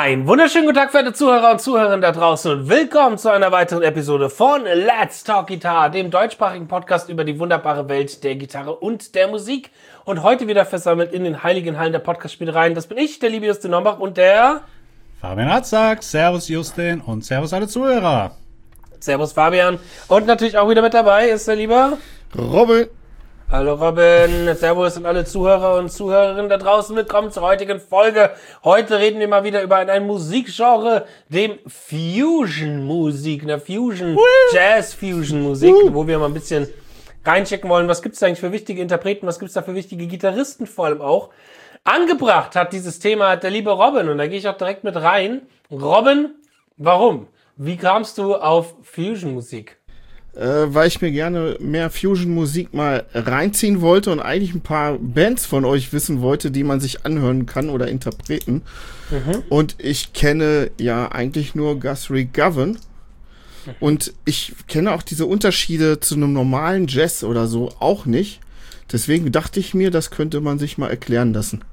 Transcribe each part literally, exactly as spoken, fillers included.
Ein wunderschönen guten Tag, verehrte Zuhörer und Zuhörerinnen da draußen und willkommen zu einer weiteren Episode von Let's Talk Guitar, dem deutschsprachigen Podcast über die wunderbare Welt der Gitarre und der Musik. Und heute wieder versammelt in den heiligen Hallen der Podcast-Spielereien. Das bin ich, der liebe Justin Nombach und der Fabian Hatzak. Servus Justin und servus alle Zuhörer. Servus Fabian. Und natürlich auch wieder mit dabei ist der liebe Robin. Hallo Robin, servus und alle Zuhörer und Zuhörerinnen da draußen. Willkommen zur heutigen Folge. Heute reden wir mal wieder über ein, ein Musikgenre, dem Fusion-Musik, eine Fusion, Jazz-Fusion-Musik, wo wir mal ein bisschen reinchecken wollen, was gibt's da eigentlich für wichtige Interpreten, was gibt's da für wichtige Gitarristen vor allem auch. Angebracht hat dieses Thema der liebe Robin und da gehe ich auch direkt mit rein. Robin, warum? Wie kamst du auf Fusion-Musik? Äh, weil ich mir gerne mehr Fusion-Musik mal reinziehen wollte und eigentlich ein paar Bands von euch wissen wollte, die man sich anhören kann oder Interpreten. Mhm. Und ich kenne ja eigentlich nur Guthrie Govan. Mhm. Und ich kenne auch diese Unterschiede zu einem normalen Jazz oder so auch nicht. Deswegen dachte ich mir, das könnte man sich mal erklären lassen.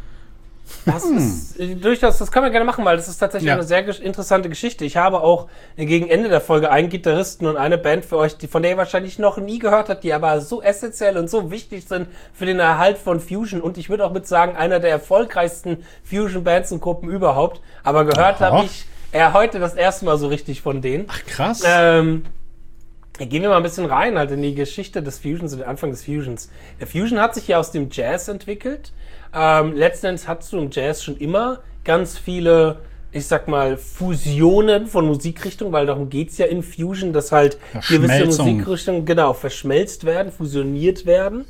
Das ist durchaus, das können wir gerne machen, weil das ist tatsächlich ja. eine sehr ge- interessante Geschichte. Ich habe auch gegen Ende der Folge einen Gitarristen und eine Band für euch, die, von der ihr wahrscheinlich noch nie gehört habt, die aber so essentiell und so wichtig sind für den Erhalt von Fusion und ich würde auch mit sagen, einer der erfolgreichsten Fusion-Bands und Gruppen überhaupt. Aber gehört habe ich äh, heute das erste Mal so richtig von denen. Ach krass. Ähm, Gehen wir mal ein bisschen rein halt in die Geschichte des Fusions und den Anfang des Fusions. Der Fusion hat sich ja aus dem Jazz entwickelt. Ähm, letzten Endes hast du im Jazz schon immer ganz viele, ich sag mal, Fusionen von Musikrichtungen, weil darum geht's ja in Fusion, dass halt gewisse Musikrichtungen, genau, verschmelzt werden, fusioniert werden.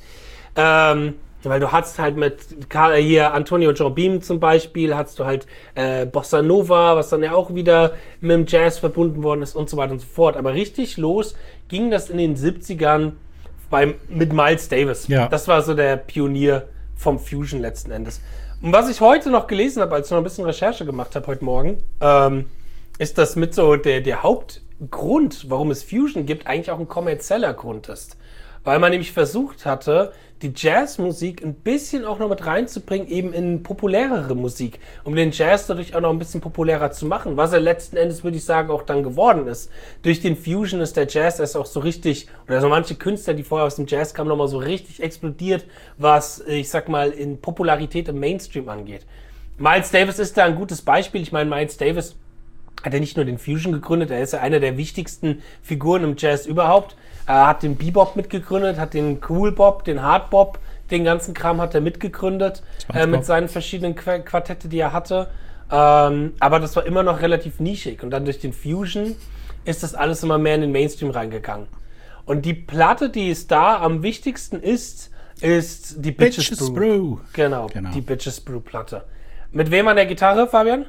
Ähm, weil du hast halt mit hier Antonio Jobim zum Beispiel, hast du halt äh, Bossa Nova, was dann ja auch wieder mit dem Jazz verbunden worden ist und so weiter und so fort. Aber richtig los ging das in den siebzigern beim, mit Miles Davis. Ja. Das war so der Pionier vom Fusion letzten Endes. Und was ich heute noch gelesen habe, als ich noch ein bisschen Recherche gemacht habe heute Morgen, ähm, ist, dass mit so der, der Hauptgrund, warum es Fusion gibt, eigentlich auch ein kommerzieller Grund ist. Weil man nämlich versucht hatte, die Jazzmusik ein bisschen auch noch mit reinzubringen, eben in populärere Musik, um den Jazz dadurch auch noch ein bisschen populärer zu machen, was er letzten Endes, würde ich sagen, auch dann geworden ist. Durch den Fusion ist der Jazz erst auch so richtig, oder so manche Künstler, die vorher aus dem Jazz kamen, nochmal so richtig explodiert, was, ich sag mal, in Popularität im Mainstream angeht. Miles Davis ist da ein gutes Beispiel. Ich meine, Miles Davis hat ja nicht nur den Fusion gegründet, er ist ja einer der wichtigsten Figuren im Jazz überhaupt. Er hat den Bebop mitgegründet, hat den Cool Bop, den Hard Bop, den ganzen Kram hat er mitgegründet, äh, mit seinen verschiedenen Qu- Quartette, die er hatte. Ähm, aber das war immer noch relativ nischig. Und dann durch den Fusion ist das alles immer mehr in den Mainstream reingegangen. Und die Platte, die es da am wichtigsten ist, ist die Bitches, Bitches Brew. Brew. Genau, genau, die Bitches Brew Platte. Mit wem an der Gitarre, Fabian?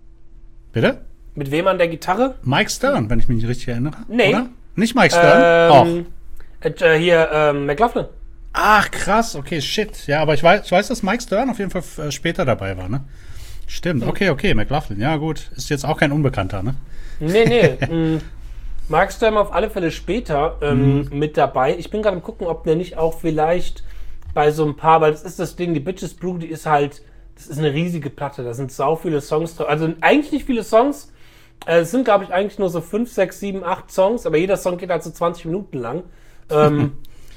Bitte? Mit wem an der Gitarre? Mike Stern, wenn ich mich nicht richtig erinnere. Nee. Oder? Nicht Mike Stern? Ähm, äh, hier, ähm, McLaughlin. Ach, krass, okay, shit. Ja, aber ich weiß, ich weiß, dass Mike Stern auf jeden Fall f- später dabei war, ne? Stimmt, okay, okay, McLaughlin, ja gut. Ist jetzt auch kein Unbekannter, ne? Nee, nee. m- Mike Stern auf alle Fälle später ähm, mhm. mit dabei. Ich bin gerade am gucken, ob der nicht auch vielleicht bei so ein paar, weil das ist das Ding, die Bitches Brew, die ist halt, das ist eine riesige Platte, da sind sau viele Songs drauf. Also eigentlich nicht viele Songs. Es sind, glaube ich, eigentlich nur so fünf, sechs, sieben, acht Songs, aber jeder Song geht halt so zwanzig Minuten lang. ähm,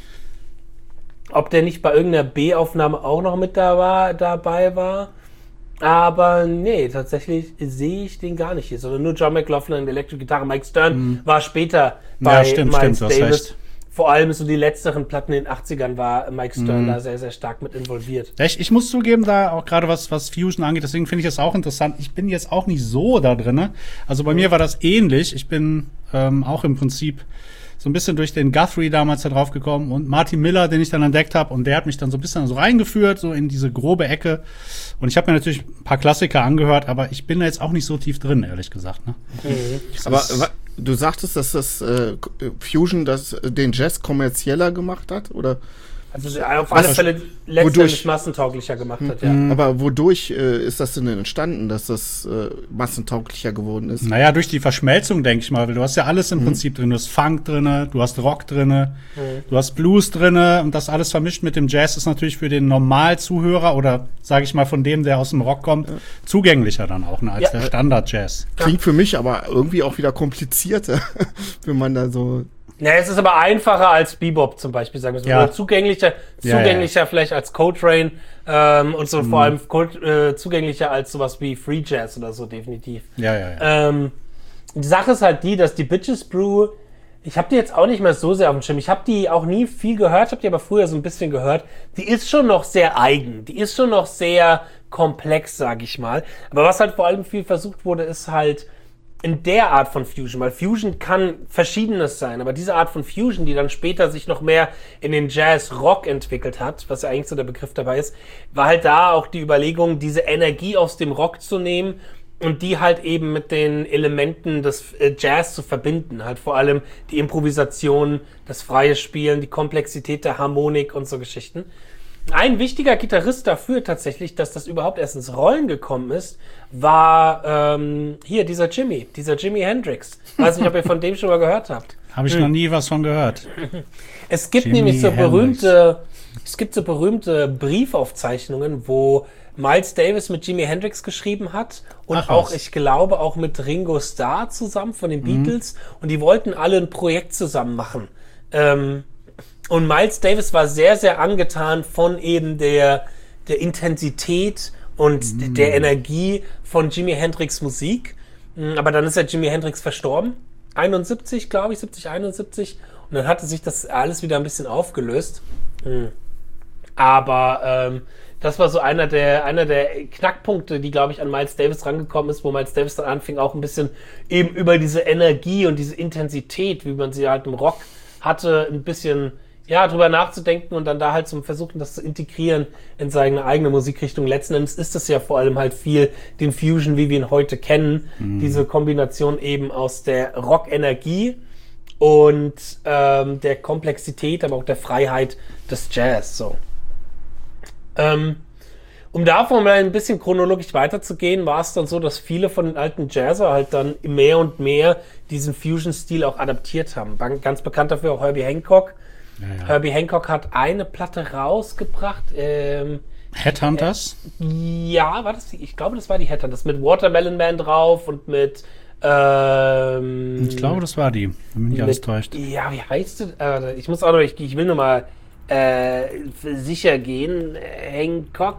ob der nicht bei irgendeiner B-Aufnahme auch noch mit da war, dabei war. Aber nee, tatsächlich sehe ich den gar nicht hier, sondern nur John McLaughlin, Electric Gitarre. Mike Stern mhm. war später bei ja, stimmt, Miles stimmt, Davis. Vor allem so die letzteren Platten in den achtzigern war Mike Stern mm. da sehr, sehr stark mit involviert. Ich, ich muss zugeben, da auch gerade was, was Fusion angeht, deswegen finde ich das auch interessant. Ich bin jetzt auch nicht so da drin. Also bei mhm. mir war das ähnlich. Ich bin ähm, auch im Prinzip so ein bisschen durch den Guthrie damals da drauf gekommen und Martin Miller, den ich dann entdeckt habe, und der hat mich dann so ein bisschen so reingeführt, so in diese grobe Ecke. Und ich habe mir natürlich ein paar Klassiker angehört, aber ich bin da jetzt auch nicht so tief drin, ehrlich gesagt. Ne? Mhm. Aber wa- du sagtest, dass das äh, Fusion das, den Jazz kommerzieller gemacht hat, oder? Also auf alle Was- Fälle letztendlich wodurch- massentauglicher gemacht hat, ja. Aber wodurch äh, ist das denn entstanden, dass das äh, massentauglicher geworden ist? Naja, durch die Verschmelzung, denke ich mal. Weil du hast ja alles im Prinzip drin. Du hast Funk drinne, du hast Rock drinne, du hast Blues drinne. Und das alles vermischt mit dem Jazz ist natürlich für den Normalzuhörer oder, sage ich mal, von dem, der aus dem Rock kommt, zugänglicher dann auch, ne, als Ja. der Standard-Jazz. Klingt für mich aber irgendwie auch wieder komplizierter, wenn man da so. Ja, es ist aber einfacher als Bebop zum Beispiel, sagen wir es mal. Ja. Oder zugänglicher, Ja, zugänglicher vielleicht als Coltrane ähm, und so vor allem Col- äh, zugänglicher als sowas wie Free Jazz oder so, definitiv. Ja, ja, ja. Ähm, die Sache ist halt die, dass die Bitches Brew, ich habe die jetzt auch nicht mehr so sehr auf dem Schirm. Ich habe die auch nie viel gehört, habe die aber früher so ein bisschen gehört. Die ist schon noch sehr eigen, die ist schon noch sehr komplex, sag ich mal. Aber was halt vor allem viel versucht wurde, ist halt in der Art von Fusion, weil Fusion kann Verschiedenes sein, aber diese Art von Fusion, die dann später sich noch mehr in den Jazz-Rock entwickelt hat, was ja eigentlich so der Begriff dabei ist, war halt da auch die Überlegung, diese Energie aus dem Rock zu nehmen und die halt eben mit den Elementen des äh, Jazz zu verbinden. Halt vor allem die Improvisation, das freie Spielen, die Komplexität der Harmonik und so Geschichten. Ein wichtiger Gitarrist dafür tatsächlich, dass das überhaupt erst ins Rollen gekommen ist, war ähm, hier dieser Jimmy, dieser Jimi Hendrix. Weiß nicht, ob ihr von dem schon mal gehört habt. Habe ich noch nie was von gehört. Es gibt Jimi nämlich so Hendrix. berühmte, es gibt so berühmte Briefaufzeichnungen, wo Miles Davis mit Jimi Hendrix geschrieben hat und Ach, auch, was. ich glaube, auch mit Ringo Starr zusammen von den Beatles und die wollten alle ein Projekt zusammen machen. Ähm, und Miles Davis war sehr, sehr angetan von eben der, der Intensität und der Energie von Jimi Hendrix Musik. Mm, Aber dann ist ja Jimi Hendrix verstorben. einundsiebzig, glaube ich, siebzig, einundsiebzig. Und dann hatte sich das alles wieder ein bisschen aufgelöst. Mm. Aber ähm, das war so einer der, einer der Knackpunkte, die, glaube ich, an Miles Davis rangekommen ist, wo Miles Davis dann anfing, auch ein bisschen eben über diese Energie und diese Intensität, wie man sie halt im Rock hatte, ein bisschen ja, drüber nachzudenken und dann da halt zum Versuchen, das zu integrieren in seine eigene Musikrichtung. Letzten Endes ist es ja vor allem halt viel den Fusion, wie wir ihn heute kennen. Diese Kombination eben aus der Rock-Energie und ähm, der Komplexität, aber auch der Freiheit des Jazz. So. Ähm, um davon mal ein bisschen chronologisch weiterzugehen, war es dann so, dass viele von den alten Jazzer halt dann mehr und mehr diesen Fusion-Stil auch adaptiert haben. Ganz bekannt dafür auch Herbie Hancock. Ja, ja. Herbie Hancock hat eine Platte rausgebracht. Ähm, Headhunters? ja, war das die? Ich glaube, das war die Headhunters. Mit Watermelon Man drauf und mit ähm, Ich glaube, das war die. Wenn mich nicht alles mit, täuscht. ja, wie heißt du? Äh, ich muss auch noch, ich, ich will nur mal äh, sicher gehen. Hancock.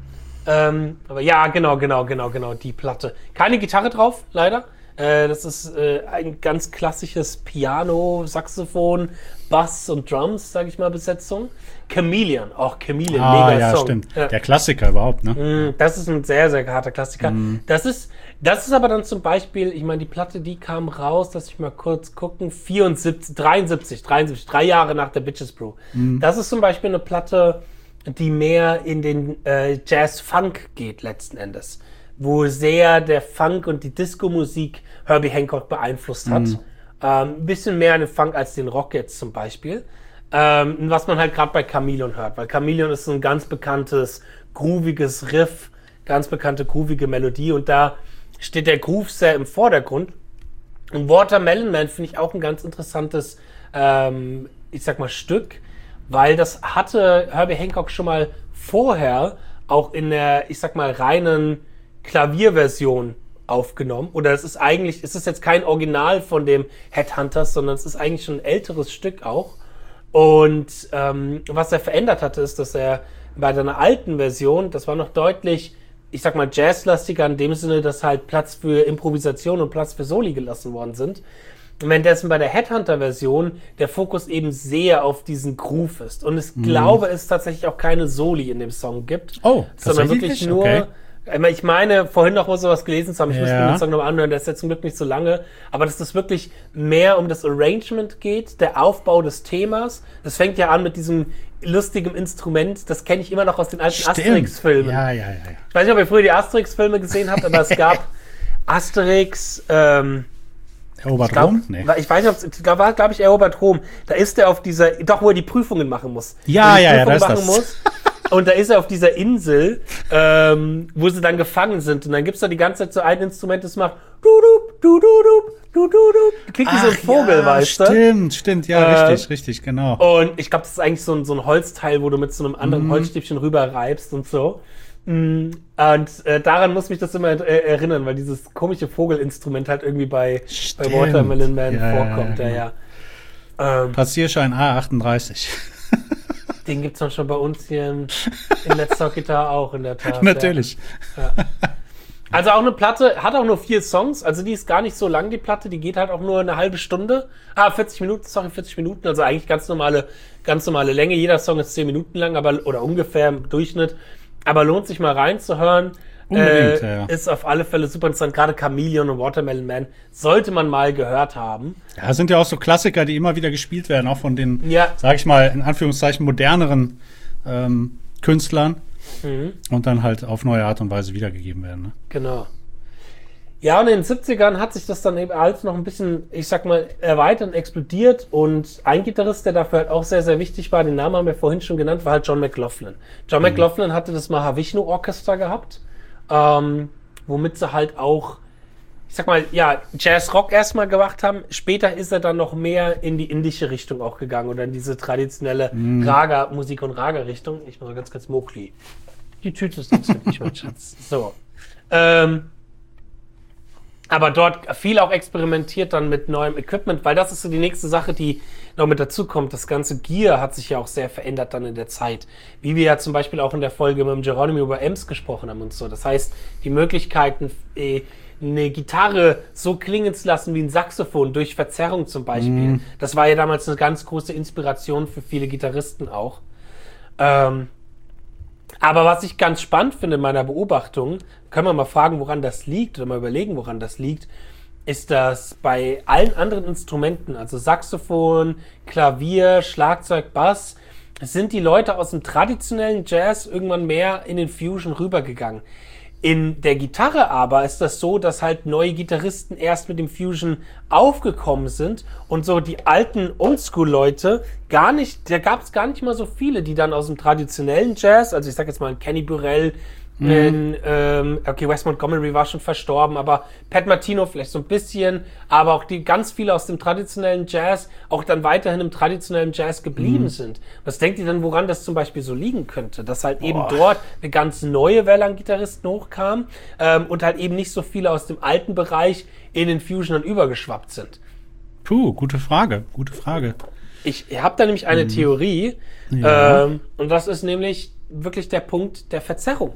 Ähm, aber ja, genau, genau, genau, genau, die Platte. Keine Gitarre drauf, leider. Äh, das ist äh, ein ganz klassisches Piano, Saxophon, Bass und Drums, sage ich mal, Besetzung. Chameleon, auch Chameleon, Ah, mega ja, Song. stimmt. Ja. Der Klassiker überhaupt, ne? Mm, Das ist ein sehr, sehr harter Klassiker. Das ist, das ist aber dann zum Beispiel, ich meine, die Platte, die kam raus, lass ich mal kurz gucken, vierundsiebzig, dreiundsiebzig, dreiundsiebzig, drei Jahre nach der Bitches Brew. Das ist zum Beispiel eine Platte, die mehr in den äh, Jazz-Funk geht, letzten Endes. Wo sehr der Funk und die Disco-Musik Herbie Hancock beeinflusst hat. Ähm, ein bisschen mehr den Funk als den Rock jetzt zum Beispiel. Ähm, was man halt gerade bei Chameleon hört, weil Chameleon ist so ein ganz bekanntes, grooviges Riff, ganz bekannte, groovige Melodie und da steht der Groove sehr im Vordergrund. Und Watermelon Man finde ich auch ein ganz interessantes, ähm, ich sag mal, Stück, weil das hatte Herbie Hancock schon mal vorher auch in der, ich sag mal, reinen Klavierversion aufgenommen. Oder es ist eigentlich, es ist jetzt kein Original von dem Headhunters, sondern es ist eigentlich schon ein älteres Stück auch. Und ähm, was er verändert hatte, ist, dass er bei seiner alten Version, das war noch deutlich, ich sag mal, jazzlastiger in dem Sinne, dass halt Platz für Improvisation und Platz für Soli gelassen worden sind. Und währenddessen bei der Headhunter-Version der Fokus eben sehr auf diesen Groove ist. Und ich glaube, es tatsächlich auch keine Soli in dem Song gibt. Oh, sondern tatsächlich? wirklich nur. Okay. Ich meine, vorhin noch mal sowas gelesen zu haben, ich muss Ja. mir den Song nochmal anhören, der ist jetzt zum Glück nicht so lange, aber dass das wirklich mehr um das Arrangement geht, der Aufbau des Themas. Das fängt ja an mit diesem lustigen Instrument, das kenne ich immer noch aus den alten Stimmt. Asterix-Filmen. Ja, ja, ja, ja. Ich weiß nicht, ob ihr früher die Asterix-Filme gesehen habt, aber es gab Asterix, ähm, Erobert Ich glaub, Rom? Nee. Ich weiß nicht, da war, glaube ich, Erobert Rom. Da ist er auf dieser, doch, wo er die Prüfungen machen muss. Ja, wo er die ja, ja, Prüfungen da ist machen das. muss. Und da ist er auf dieser Insel, ähm, wo sie dann gefangen sind. Und dann gibt's da die ganze Zeit so ein Instrument, das macht du-du, du-du-du, du-du-du. Klingt wie so ein Vogel, ja, weißt du? Stimmt, stimmt, ja, Äh, richtig, richtig, genau. Und ich glaube, das ist eigentlich so ein, so ein Holzteil, wo du mit so einem anderen Holzstäbchen rüberreibst und so. Mm, Und äh, daran muss mich das immer äh, erinnern, weil dieses komische Vogelinstrument halt irgendwie bei, bei Stimmt. Watermelon Man Ja, vorkommt. ja, Ja, ja, ja. Ähm, Passierschein A achtunddreißig. den gibt's dann schon bei uns hier in, in Let's Talk Guitar auch in der Tat. Natürlich. Ja. Ja. Also auch eine Platte, hat auch nur vier Songs, also die ist gar nicht so lang, die Platte, die geht halt auch nur eine halbe Stunde. Ah, vierzig Minuten, sorry, vierzig Minuten, also eigentlich ganz normale, ganz normale Länge. Jeder Song ist zehn Minuten lang, aber, oder ungefähr im Durchschnitt. Aber lohnt sich mal reinzuhören. Unbedingt, äh, ja. Ist auf alle Fälle super interessant. Gerade Chameleon und Watermelon Man sollte man mal gehört haben. Ja, sind ja auch so Klassiker, die immer wieder gespielt werden, auch von den, Ja. sag ich mal, in Anführungszeichen moderneren ähm, Künstlern Mhm. und dann halt auf neue Art und Weise wiedergegeben werden. Ne? Genau. Ja, und in den siebzigern hat sich das dann eben alles noch ein bisschen, ich sag mal, erweitert und explodiert. Und ein Gitarrist, der dafür halt auch sehr, sehr wichtig war, den Namen haben wir vorhin schon genannt, war halt John McLaughlin. John Mhm. McLaughlin hatte das Mahavishnu Orchestra gehabt, ähm, womit sie halt auch, ich sag mal, ja, Jazz-Rock erstmal gemacht haben. Später ist er dann noch mehr in die indische Richtung auch gegangen oder in diese traditionelle Mhm. Raga-Musik- und Raga-Richtung. Ich muss mal ganz kurz Mowgli. Die Tüte ist jetzt wirklich, mein Schatz. So. Ähm, aber dort viel auch experimentiert dann mit neuem Equipment, weil das ist so die nächste Sache, die noch mit dazu kommt. Das ganze Gear hat sich ja auch sehr verändert dann in der Zeit. Wie wir ja zum Beispiel auch in der Folge mit dem Geronimo über Amps gesprochen haben und so. Das heißt, die Möglichkeiten, äh, eine Gitarre so klingen zu lassen wie ein Saxophon durch Verzerrung zum Beispiel. Mhm. Das war ja damals eine ganz große Inspiration für viele Gitarristen auch. Ähm, aber was ich ganz spannend finde in meiner Beobachtung, können wir mal fragen, woran das liegt oder mal überlegen, woran das liegt, ist, dass bei allen anderen Instrumenten, also Saxophon, Klavier, Schlagzeug, Bass, sind die Leute aus dem traditionellen Jazz irgendwann mehr in den Fusion rübergegangen. In der Gitarre aber ist das so, dass halt neue Gitarristen erst mit dem Fusion aufgekommen sind und so die alten Oldschool-Leute gar nicht, da gab es gar nicht mal so viele, die dann aus dem traditionellen Jazz, also ich sag jetzt mal Kenny Burrell, Mhm. in, ähm, okay, Wes Montgomery war schon verstorben, aber Pat Martino vielleicht so ein bisschen, aber auch die ganz viele aus dem traditionellen Jazz auch dann weiterhin im traditionellen Jazz geblieben Mhm. sind. Was denkt ihr denn, woran das zum Beispiel so liegen könnte? Dass halt eben Boah. dort eine ganz neue Welle an Gitarristen hochkam ähm, und halt eben nicht so viele aus dem alten Bereich in den Fusion dann übergeschwappt sind. Puh, gute Frage, gute Frage. Ich habe da nämlich eine Theorie Ja. ähm, und das ist nämlich wirklich der Punkt der Verzerrung.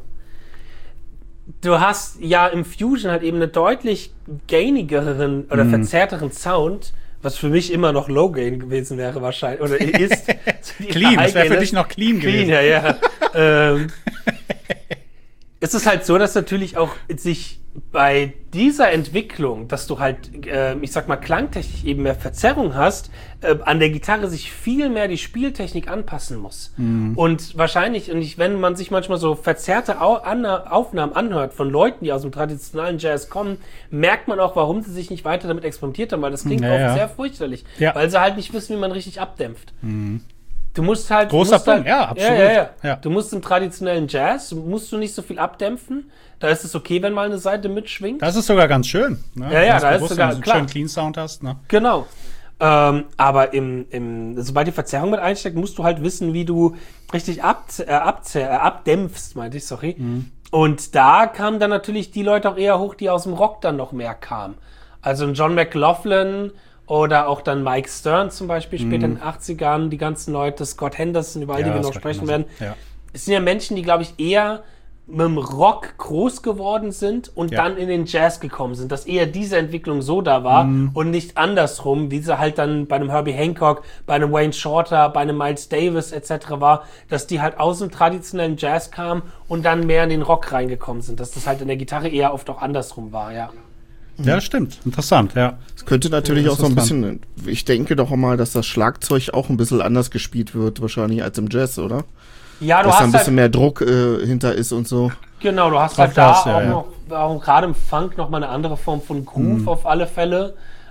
Du hast ja im Fusion halt eben einen deutlich gainigeren oder verzerrteren Sound, was für mich immer noch Low Gain gewesen wäre wahrscheinlich, oder ist. Clean, das wäre für High-Gain dich noch clean, Clean, gewesen. ja, ja. ähm, es ist halt so, dass natürlich auch sich bei dieser Entwicklung, dass du halt, äh, ich sag mal, klangtechnisch eben mehr Verzerrung hast, äh, an der Gitarre sich viel mehr die Spieltechnik anpassen muss. Und wahrscheinlich, und ich, wenn man sich manchmal so verzerrte Au an Aufnahmen anhört von Leuten, die aus dem traditionellen Jazz kommen, merkt man auch, warum sie sich nicht weiter damit experimentiert haben, weil das klingt Ja, oft ja. sehr fürchterlich, Ja. weil sie halt nicht wissen, wie man richtig abdämpft. Du musst halt. Großer du musst Punkt, halt, ja, absolut. Ja, ja, ja. Ja. Du musst im traditionellen Jazz, musst du nicht so viel abdämpfen. Da ist es okay, wenn mal eine Seite mitschwingt. Das ist sogar ganz schön. Ne? Ja, ja, Ganz da ist bewusst, sogar- wenn du einen klar. schönen Clean Sound hast. Ne? Genau. Ähm, aber im, im, sobald die Verzerrung mit einsteckt, musst du halt wissen, wie du richtig ab, äh, abzer, äh, abdämpfst, meinte ich, sorry. Und da kamen dann natürlich die Leute auch eher hoch, die aus dem Rock dann noch mehr kamen. Also ein John McLaughlin oder auch dann Mike Stern zum Beispiel, später in den achtzigern, die ganzen Leute, Scott Henderson, über all die wir noch Scott sprechen Henderson. werden. Ja. Es sind ja Menschen, die, glaube ich, eher mit dem Rock groß geworden sind und Ja. dann in den Jazz gekommen sind, dass eher diese Entwicklung so da war und nicht andersrum, wie sie halt dann bei einem Herbie Hancock, bei einem Wayne Shorter, bei einem Miles Davis et cetera war, dass die halt aus dem traditionellen Jazz kamen und dann mehr in den Rock reingekommen sind, dass das halt in der Gitarre eher oft auch andersrum war, ja. Ja, das stimmt. Interessant, ja. Es könnte natürlich Ja, auch so ein das ist bisschen, ich denke doch mal, dass das Schlagzeug auch ein bisschen anders gespielt wird, wahrscheinlich als im Jazz, oder? Ja, du Dass da ein hast bisschen halt, mehr Druck äh, hinter ist und so. genau, du hast Auch halt da das, ja, auch ja. noch, auch gerade im Funk noch mal eine andere Form von Groove auf alle Fälle.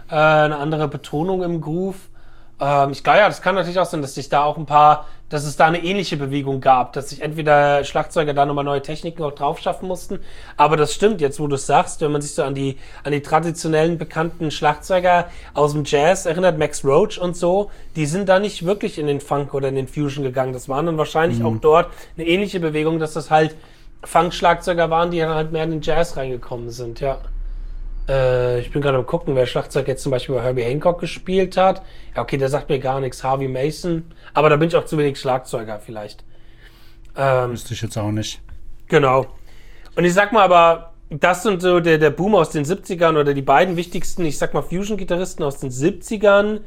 äh, eine andere Betonung im Groove. Ähm, ich glaube, ja, das kann natürlich auch sein, dass sich da auch ein paar, dass es da eine ähnliche Bewegung gab, dass sich entweder Schlagzeuger da nochmal neue Techniken auch drauf schaffen mussten. Aber das stimmt, jetzt wo du es sagst, wenn man sich so an die, an die traditionellen bekannten Schlagzeuger aus dem Jazz erinnert, Max Roach und so, die sind da nicht wirklich in den Funk oder in den Fusion gegangen. Das waren dann wahrscheinlich mhm. auch dort eine ähnliche Bewegung, dass das halt Funk-Schlagzeuger waren, die dann halt mehr in den Jazz reingekommen sind, ja. Äh, ich bin gerade am gucken, wer Schlagzeug jetzt zum Beispiel bei Herbie Hancock gespielt hat. Ja, okay, der sagt mir gar nichts. Harvey Mason. Aber da bin ich auch zu wenig Schlagzeuger vielleicht. Ähm, Wüsste ich jetzt auch nicht. Genau. Und ich sag mal aber, das sind so der, der Boom aus den siebzigern oder die beiden wichtigsten, ich sag mal Fusion-Gitarristen aus den siebzigern,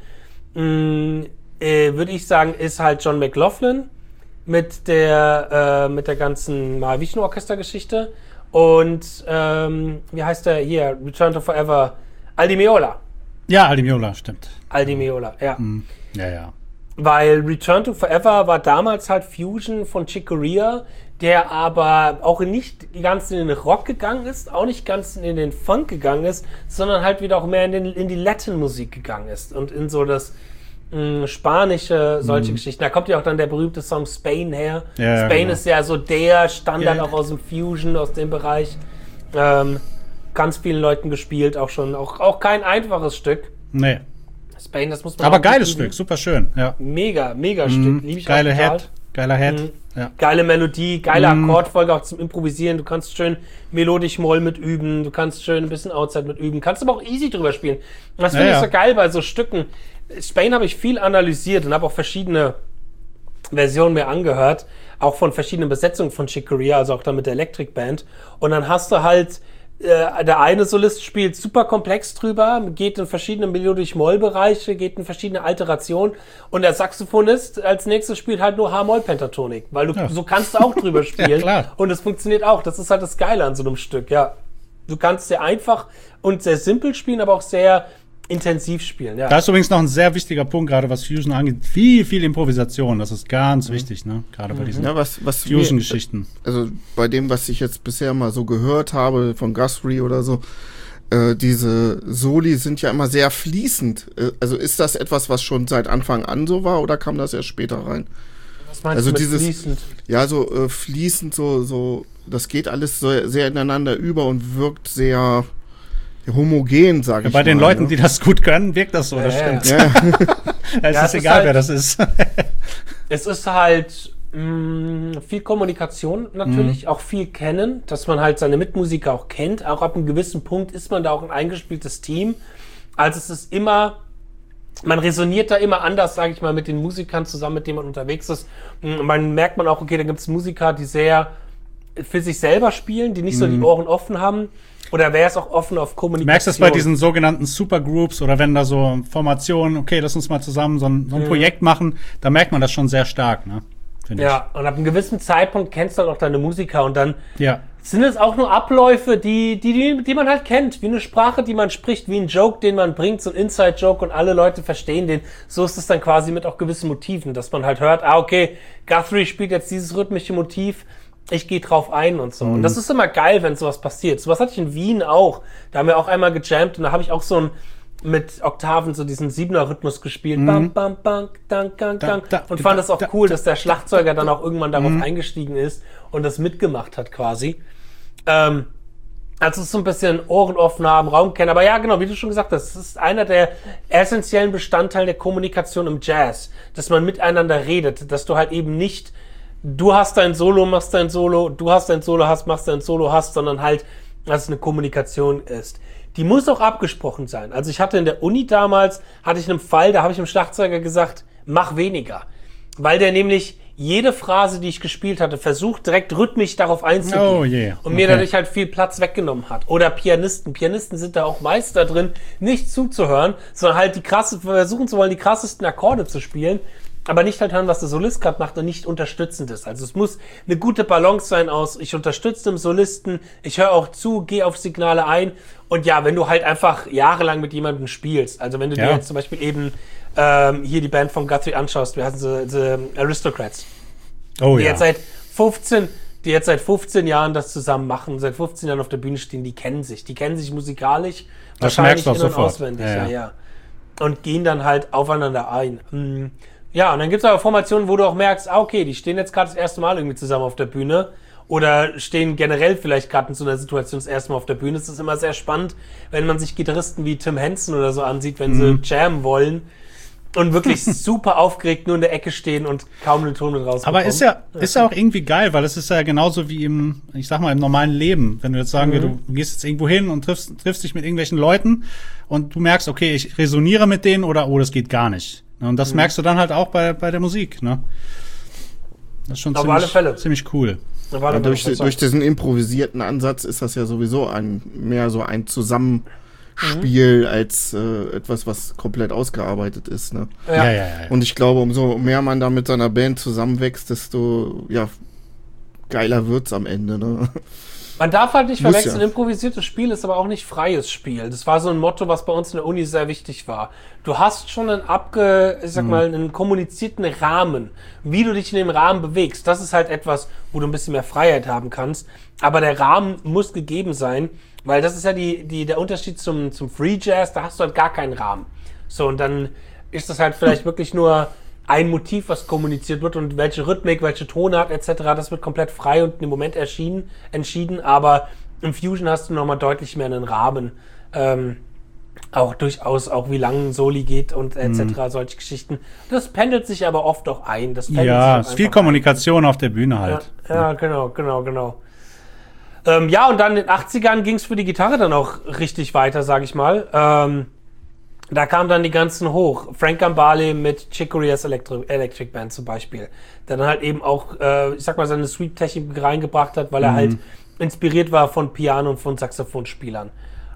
mh, äh, würde ich sagen, ist halt John McLaughlin mit der, äh, mit der ganzen Mahavishnu-Orchester-Geschichte. Und, ähm, wie heißt der hier? Return to Forever. Al Di Meola. Ja, Al Di Meola, stimmt. Al Di Meola, ja. Mhm. Ja, ja. Weil Return to Forever war damals halt Fusion von Chick Corea, der aber auch nicht ganz in den Rock gegangen ist, auch nicht ganz in den Funk gegangen ist, sondern halt wieder auch mehr in, den, in die Latin-Musik gegangen ist und in so das mh, spanische, solche mhm. Geschichten. Da kommt ja auch dann der berühmte Song Spain her. Ja, Spain genau. ist ja so der Standard ja. auch aus dem Fusion, aus dem Bereich. Ähm, ganz vielen Leuten gespielt, auch schon, auch, auch kein einfaches Stück. Nee. Spain, das muss man Aber auch geiles lieben. Stück, super schön. Ja. Mega, mega Mhm. Stück. Lieb ich Geile auch total. Head, geiler Head. Mhm. Ja. Geile Melodie, geile Mhm. Akkordfolge auch zum Improvisieren. Du kannst schön melodisch Moll mit üben, du kannst schön ein bisschen Outside mit üben, kannst aber auch easy drüber spielen. Und das Ja, finde ich ja. so geil bei so Stücken. Spain habe ich viel analysiert und habe auch verschiedene Versionen mir angehört, auch von verschiedenen Besetzungen von Chick Corea, also auch dann mit der Electric Band. Und dann hast du halt äh, der eine Solist spielt super komplex drüber, geht in verschiedene Melodisch-Moll-Bereiche, geht in verschiedene Alterationen und der Saxophonist als nächstes spielt halt nur H-Moll-Pentatonik, weil du Ja. so kannst du auch drüber spielen. Ja, klar. Und es funktioniert auch. Das ist halt das Geile an so einem Stück, ja. Du kannst sehr einfach und sehr simpel spielen, aber auch sehr intensiv spielen, ja. Da ist übrigens noch ein sehr wichtiger Punkt, gerade was Fusion angeht. Viel, viel Improvisation. Das ist ganz Mhm. wichtig, ne? Gerade bei diesen Ja, was, was Fusion-Geschichten. Also bei dem, was ich jetzt bisher mal so gehört habe von Guthrie oder so, äh, diese Soli sind ja immer sehr fließend. Äh, also ist das etwas, was schon seit Anfang an so war oder kam das erst später rein? Was meinst also du mit dieses- fließend? Ja, so äh, fließend, so, so, das geht alles so, sehr ineinander über und wirkt sehr homogen, sage Ja, ich bei mal. den Leuten, ne? die das gut können, wirkt das so, Ja, das ja, stimmt. Ja, Es Ja, ist es ist egal, halt- wer das ist. Es ist halt mh, viel Kommunikation natürlich, auch viel kennen, dass man halt seine Mitmusiker auch kennt. Auch ab einem gewissen Punkt ist man da auch ein eingespieltes Team. Also es ist immer, man resoniert da immer anders, sage ich mal, mit den Musikern zusammen, mit denen man unterwegs ist. Und man merkt man auch, okay, da gibt es Musiker, die sehr für sich selber spielen, die nicht so die Ohren offen haben. Oder wäre es auch offen auf Kommunikation? Du merkst es bei diesen sogenannten Supergroups oder wenn da so Formationen, okay, lass uns mal zusammen so ein, so ein Projekt machen, da merkt man das schon sehr stark, ne? Finde Ja, und ab einem gewissen Zeitpunkt kennst du dann auch deine Musiker und dann ich. Ja. sind es auch nur Abläufe, die, die, die, die man halt kennt, wie eine Sprache, die man spricht, wie ein Joke, den man bringt, so ein Inside-Joke und alle Leute verstehen den. So ist es dann quasi mit auch gewissen Motiven, dass man halt hört, ah, okay, Guthrie spielt jetzt dieses rhythmische Motiv, ich gehe drauf ein und so. Mhm. Und das ist immer geil, wenn sowas passiert. Sowas hatte ich in Wien auch. Da haben wir auch einmal gejammt und da habe ich auch so ein mit Oktaven so diesen Siebener-Rhythmus gespielt. Bam, bam, bam, dank, dank, Da, dank. da, Und da, fand es auch da, cool, da, dass der Schlagzeuger dann auch irgendwann darauf eingestiegen ist und das mitgemacht hat quasi. Ähm, also es ist so ein bisschen Ohren offen haben, Raum kennen. Aber ja, genau, wie du schon gesagt hast, es ist einer der essentiellen Bestandteile der Kommunikation im Jazz, dass man miteinander redet, dass du halt eben nicht, du hast dein Solo, machst dein Solo, du hast dein Solo, hast, machst dein Solo, hast, sondern halt, dass es eine Kommunikation ist. Die muss auch abgesprochen sein. Also ich hatte in der Uni damals, hatte ich einen Fall, da habe ich dem Schlagzeuger gesagt, mach weniger. Weil der nämlich jede Phrase, die ich gespielt hatte, versucht direkt rhythmisch darauf einzugehen. Oh je, Und mir okay. dadurch halt viel Platz weggenommen hat. Oder Pianisten. Pianisten sind da auch Meister drin, nicht zuzuhören, sondern halt die krasse, versuchen zu wollen, die krassesten Akkorde zu spielen, aber nicht halt hören, was der Solist gerade macht und nicht unterstützend ist. Also es muss eine gute Balance sein aus, ich unterstütze den Solisten, ich höre auch zu, gehe auf Signale ein. Und ja, wenn du halt einfach jahrelang mit jemandem spielst, also wenn du Ja. dir jetzt zum Beispiel eben ähm, hier die Band von Guthrie anschaust, wir hatten sie, sie Aristocrats, Oh die ja. jetzt seit fünfzehn, die jetzt seit fünfzehn Jahren das zusammen machen, seit fünfzehn Jahren auf der Bühne stehen, die kennen sich. Die kennen sich musikalisch, Das wahrscheinlich merkst du auch in- und sofort. auswendig. Ja, Ja, ja. ja. Und gehen dann halt aufeinander ein. Mm. Ja, und dann gibt es aber Formationen, wo du auch merkst, ah, okay, die stehen jetzt gerade das erste Mal irgendwie zusammen auf der Bühne oder stehen generell vielleicht gerade in so einer Situation das erste Mal auf der Bühne. Es ist immer sehr spannend, wenn man sich Gitarristen wie Tim Henson oder so ansieht, wenn Mhm. sie jammen wollen und wirklich super aufgeregt nur in der Ecke stehen und kaum den Ton mit rausbekommen. Aber ist ja, ist ja auch irgendwie geil, weil es ist ja genauso wie im, ich sag mal, im normalen Leben. Wenn du jetzt sagen wir, du gehst jetzt irgendwo hin und triffst, triffst dich mit irgendwelchen Leuten und du merkst, okay, ich resoniere mit denen oder oh, das geht gar nicht. Und das merkst du dann halt auch bei, bei der Musik, ne? Das ist schon Auf ziemlich, alle Fälle. ziemlich cool. Da war Ja, dann durch, noch was durch diesen improvisierten Ansatz ist das ja sowieso ein mehr so ein Zusammenspiel als äh, etwas, was komplett ausgearbeitet ist. Ne? Ja. Ja, ja, ja. ja. Und ich glaube, umso mehr man da mit seiner Band zusammenwächst, desto ja, geiler wird's am Ende. Ne? Man darf halt nicht Muss verwechseln, ja. improvisiertes Spiel ist aber auch nicht freies Spiel. Das war so ein Motto, was bei uns in der Uni sehr wichtig war. Du hast schon einen abge, ich sag mal, einen kommunizierten Rahmen, wie du dich in dem Rahmen bewegst. Das ist halt etwas, wo du ein bisschen mehr Freiheit haben kannst. Aber der Rahmen muss gegeben sein, weil das ist ja die, die, der Unterschied zum, zum Free Jazz, da hast du halt gar keinen Rahmen. So, und dann ist das halt vielleicht wirklich nur ein Motiv, was kommuniziert wird und welche Rhythmik, welche Tonart et cetera, das wird komplett frei und im Moment erschienen, entschieden, aber im Fusion hast du nochmal deutlich mehr einen Rahmen. Ähm, auch durchaus, auch wie lang ein Soli geht und et cetera, solche Geschichten. Das pendelt sich aber oft auch ein. Das pendelt Ja, sich es ist viel einfach Kommunikation auf der Bühne ein. halt. Ja, ja, genau, genau, genau. Ähm, ja, und dann in den achtzigern ging es für die Gitarre dann auch richtig weiter, sag ich mal. Ähm, Da kamen dann die ganzen hoch. Frank Gambale mit Chicory's Electri- Electric Band zum Beispiel. Der dann halt eben auch, äh, ich sag mal, seine Sweep-Technik reingebracht hat, weil er halt inspiriert war von Piano- und von Saxophonspielern.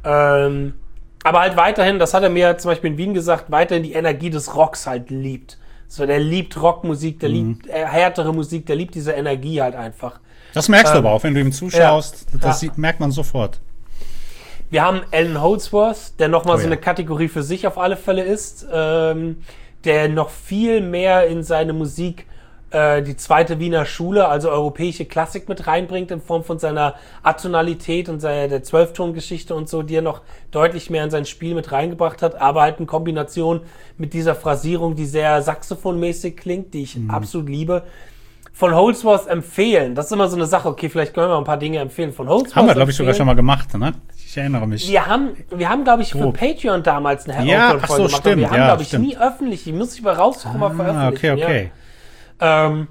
Ähm, aber halt weiterhin, das hat er mir zum Beispiel in Wien gesagt, weiterhin die Energie des Rocks halt liebt. So, der liebt Rockmusik, der liebt äh, härtere Musik, der liebt diese Energie halt einfach. Das merkst du Ähm, aber auch, wenn du ihm zuschaust. ja. Das Ja. sieht, merkt man sofort. Wir haben Alan Holdsworth, der nochmal Oh so ja. eine Kategorie für sich auf alle Fälle ist, ähm, der noch viel mehr in seine Musik äh, die zweite Wiener Schule, also europäische Klassik mit reinbringt in Form von seiner Atonalität und seiner der Zwölftongeschichte und so, die er noch deutlich mehr in sein Spiel mit reingebracht hat, aber halt in Kombination mit dieser Phrasierung, die sehr saxophonmäßig klingt, die ich absolut liebe. Von Holdsworth empfehlen, das ist immer so eine Sache, okay, vielleicht können wir mal ein paar Dinge empfehlen. Von Holdsworth Haben wir, glaube ich, sogar empfehlen. schon mal gemacht, ne? Ich erinnere mich. Wir haben, wir haben, glaube ich, für Grob. Patreon damals eine Ja, Outdoor-Folge ach so, gemacht. aber stimmt, wir haben, ja, glaube ich, stimmt. nie öffentlich. Die muss ich mal raussuchen, mal Ah, veröffentlichen. okay, okay. Ja. Ähm,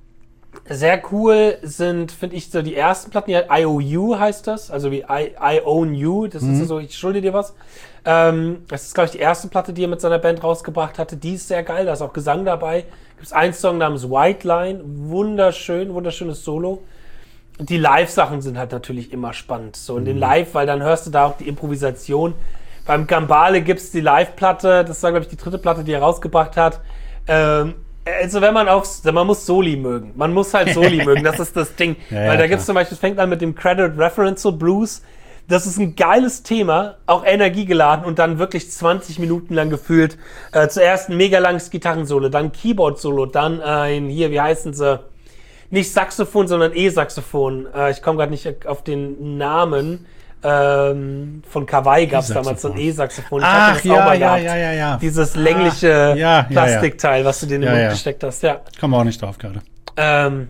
sehr cool sind, finde ich, so die ersten Platten, die halt I O U heißt das, also wie I, I Own You, das Mhm. ist so, ich schulde dir was. Ähm, das ist, glaube ich, die erste Platte, die er mit seiner Band rausgebracht hatte. Die ist sehr geil, da ist auch Gesang dabei. Gibt es einen Song namens White Line, wunderschön, wunderschönes Solo. Die Live-Sachen sind halt natürlich immer spannend. So in den Live, weil dann hörst du da auch die Improvisation. Beim Gambale gibt's die Live-Platte, das war, glaube ich, die dritte Platte, die er rausgebracht hat. Ähm, also wenn man aufs, man muss Soli mögen. Man muss halt Soli mögen, das ist das Ding. Ja, ja, weil da klar. gibt's zum Beispiel, es fängt an mit dem Credit Referential Blues. Das ist ein geiles Thema, auch energiegeladen und dann wirklich zwanzig Minuten lang gefühlt. Äh, zuerst ein mega langes Gitarrensolo, dann Keyboard-Solo, dann ein, hier, wie heißen sie? Nicht Saxophon, sondern E-Saxophon. Äh, ich komme gerade nicht auf den Namen. Ähm, von Kawaii gab es damals so ein E-Saxophon. Ich hatte Ach, das ja, auch mal ja, gehabt. ja, ja, ja. Dieses längliche ja, ja, ja. Plastikteil, was du dir in den Ja, Mund ja. gesteckt hast. Ja. Kommen wir auch nicht drauf gerade. Ähm,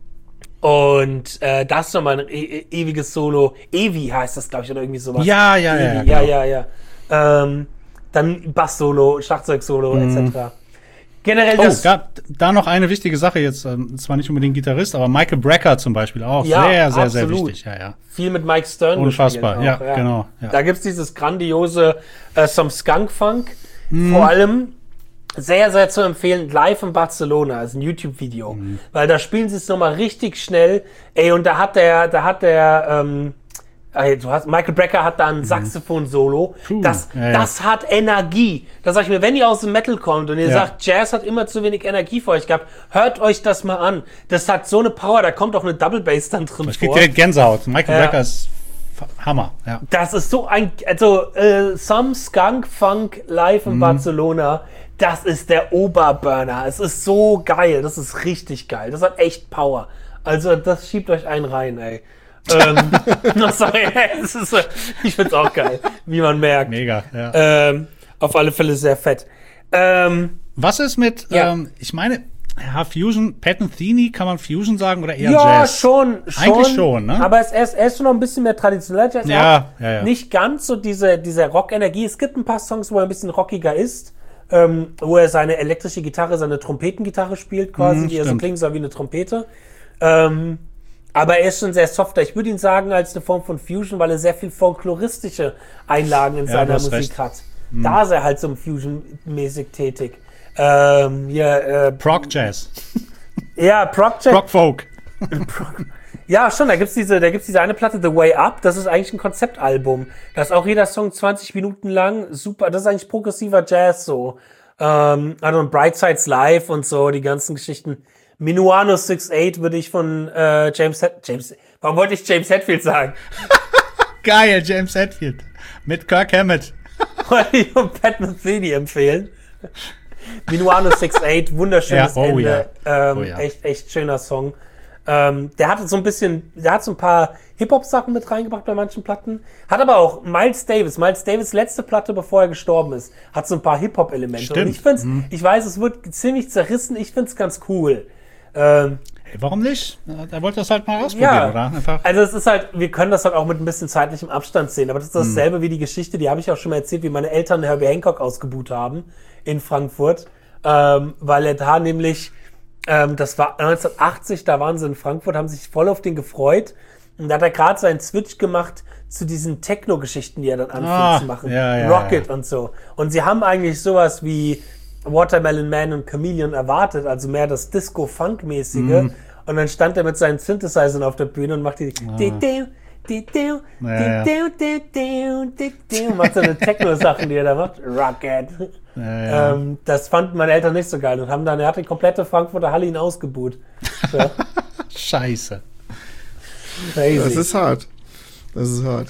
und äh, das ist nochmal ein e e ewiges Solo. Evi heißt das, glaube ich, oder irgendwie sowas. Ja, ja, ja, Evi, ja, genau. ja, ja. Ähm, dann Bass-Solo, Schlagzeug-Solo, et cetera. Generell Oh, das... da, da noch eine wichtige Sache jetzt, ähm, zwar nicht unbedingt Gitarrist, aber Michael Brecker zum Beispiel auch. Ja, sehr, sehr, sehr absolut. wichtig. Ja, ja. viel mit Mike Stern Unfassbar, gespielt ja, genau, ja. Da gibt's dieses grandiose äh, Some Skunk Funk. Mhm. Vor allem sehr, sehr zu empfehlen, live in Barcelona, ist ein YouTube-Video. Mhm. Weil da spielen sie es nochmal richtig schnell. Ey, und da hat der, da hat der, ähm, ey, du hast, Michael Brecker hat da ein Saxophon-Solo. Puh, Das, ja, ja. das hat Energie. Da sag ich mir, wenn ihr aus dem Metal kommt und ihr Ja. sagt, Jazz hat immer zu wenig Energie für euch gehabt, hört euch das mal an. Das hat so eine Power, da kommt auch eine Double Bass dann drin Ich krieg vor. direkt Gänsehaut. Michael Ja. Brecker ist f- Hammer. Ja. Das ist so ein, also äh, Some Skunk Funk live in Barcelona, das ist der Oberburner. Es ist so geil, das ist richtig geil. Das hat echt Power. Also das schiebt euch einen rein, ey. ähm, no, sorry, es ist, ich find's auch geil, wie man merkt. Mega, ja. Ähm, auf alle Fälle sehr fett. Ähm, Was ist mit, ja. ähm, ich meine, ja, Fusion, Pat Metheny, kann man Fusion sagen oder eher ja, Jazz? schon, schon. Eigentlich schon, ne? Aber es, er, ist, er ist schon noch ein bisschen mehr traditioneller Jazz. Ja, ja, ja. Nicht ganz so diese, diese Rock-Energie. Es gibt ein paar Songs, wo er ein bisschen rockiger ist, ähm, wo er seine elektrische Gitarre, seine Trompetengitarre spielt quasi, Mhm, die er so stimmt. klingt, so wie eine Trompete. Ähm, aber er ist schon sehr softer. Ich würde ihn sagen als eine Form von Fusion, weil er sehr viel folkloristische Einlagen in Ja, seiner du hast Musik recht. hat. Da ist er halt so Fusion-mäßig tätig. Ähm, hier, äh, Prog Jazz. ja, Prog Jazz. Prog Folk. Ja, schon, da gibt's diese, da gibt's diese eine Platte, The Way Up, das ist eigentlich ein Konzeptalbum. Da ist auch jeder Song zwanzig Minuten lang, super, das ist eigentlich progressiver Jazz so. Ähm, also Bright Sides Live und so, die ganzen Geschichten. Minuano six eight würde ich von äh, James Hed James, warum wollte ich James Hetfield sagen? Geil, James Hetfield. Mit Kirk Hammett. Wollte ich von Pat Metheny empfehlen. Minuano six eight, wunderschönes Ja, oh Ende. ja. Ähm, Oh ja. Echt, echt schöner Song. Ähm, der hat so ein bisschen, der hat so ein paar Hip-Hop-Sachen mit reingebracht bei manchen Platten. Hat aber auch Miles Davis, Miles Davis letzte Platte, bevor er gestorben ist, hat so ein paar Hip-Hop-Elemente. Und Stimmt. ich find's, ich weiß, es wird ziemlich zerrissen, ich find's ganz cool. Ähm, Hey, warum nicht? Er wollte das halt mal ausprobieren, ja, oder? Einfach. also es ist halt, wir können das halt auch mit ein bisschen zeitlichem Abstand sehen, aber das ist dasselbe wie die Geschichte, die habe ich auch schon mal erzählt, wie meine Eltern Herbie Hancock ausgebuht haben in Frankfurt, ähm, weil er da nämlich, ähm, das war neunzehnhundertachtzig, da waren sie in Frankfurt, haben sich voll auf den gefreut und da hat er gerade seinen Switch gemacht zu diesen Techno-Geschichten, die er dann anfängt Ah, zu machen, ja, ja, Rocket und so. Und sie haben eigentlich sowas wie Watermelon Man und Chameleon erwartet, also mehr das Disco-Funk-mäßige. Mhm. Und dann stand er mit seinen Synthesizern auf der Bühne und macht die Ah. di- di- di- di- Ja, di- di- di- di- di- di- und macht so eine Techno-Sachen, die er da macht. Rocket. Ja, ja. Ähm, das fanden meine Eltern nicht so geil und haben dann, er hat die komplette Frankfurter Halle ihn ausgebuht. So, Scheiße. crazy. Das ist hart. Das ist hart.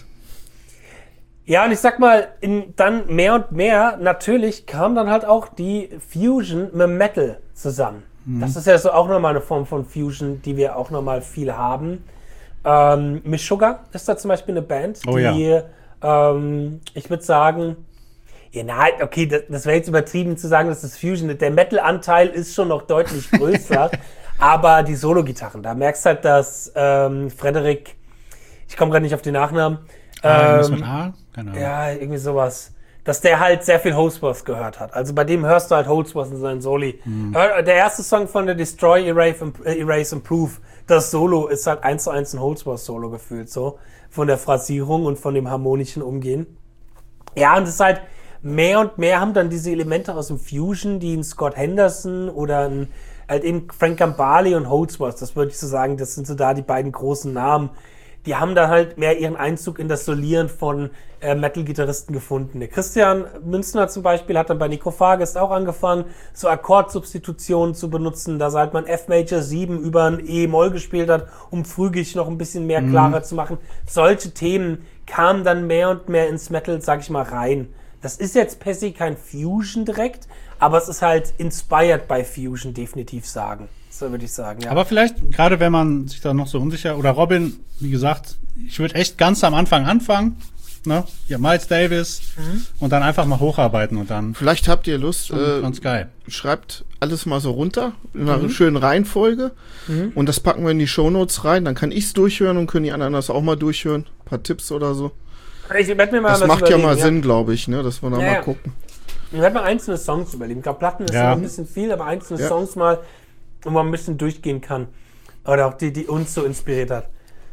Ja, und ich sag mal, in, dann mehr und mehr, natürlich kam dann halt auch die Fusion mit Metal zusammen. Das ist ja so auch nochmal eine Form von Fusion, die wir auch nochmal viel haben. Ähm, Meshuggah ist da zum Beispiel eine Band, Oh die, ja. ähm, ich würde sagen, ja, na, okay, das, das wäre jetzt übertrieben zu sagen, das ist Fusion. Der Metal-Anteil ist schon noch deutlich größer, aber die Solo-Gitarren, da merkst du halt, dass ähm, Frederik, ich komme gerade nicht auf den Nachnamen, Ah, irgendwas ähm, mit A? Keine Ahnung. ja, irgendwie sowas. Dass der halt sehr viel Holdsworth gehört hat. Also bei dem hörst du halt Holdsworth in seinen Soli. Hör- Der erste Song von der Destroy, Erase, and- äh, Erase, Improve, das Solo ist halt eins zu eins ein Holdsworth-Solo gefühlt so. Von der Phrasierung und von dem harmonischen Umgehen. Ja, und es ist halt mehr und mehr haben dann diese Elemente aus dem Fusion, die ein Scott Henderson oder ein, halt eben Frank Gambale und Holdsworth, das würde ich so sagen, das sind so da die beiden großen Namen. Die haben dann halt mehr ihren Einzug in das Solieren von äh, Metal-Gitarristen gefunden. Der Christian Münzner zum Beispiel hat dann bei Nico Fages auch angefangen, so Akkordsubstitutionen zu benutzen, dass halt man F-Major sieben über ein E-Moll gespielt hat, um frühig noch ein bisschen mehr klarer zu machen. Solche Themen kamen dann mehr und mehr ins Metal, sag ich mal, rein. Das ist jetzt per se kein Fusion direkt, aber es ist halt inspired by Fusion, definitiv sagen. So würde ich sagen, ja. Aber vielleicht, gerade wenn man sich da noch so unsicher, oder Robin, wie gesagt, ich würde echt ganz am Anfang anfangen, ne? Ja, Miles Davis und dann einfach mal hocharbeiten und dann Vielleicht habt ihr Lust, schon äh, ganz geil. schreibt alles mal so runter, in einer schönen Reihenfolge. Und das packen wir in die Shownotes rein. Dann kann ich's durchhören und können die anderen das auch mal durchhören. Ein paar Tipps oder so. Ich werde mir mal Das was macht ja überlegen, mal Sinn, glaube ich, ne, dass wir da Ja, mal ja. gucken. Ich werde mal einzelne Songs überlegen. Ich glaube, Platten ist Ja. immer ein bisschen viel, aber einzelne Ja. Songs mal, wo man ein bisschen durchgehen kann. Oder auch die, die uns so inspiriert hat.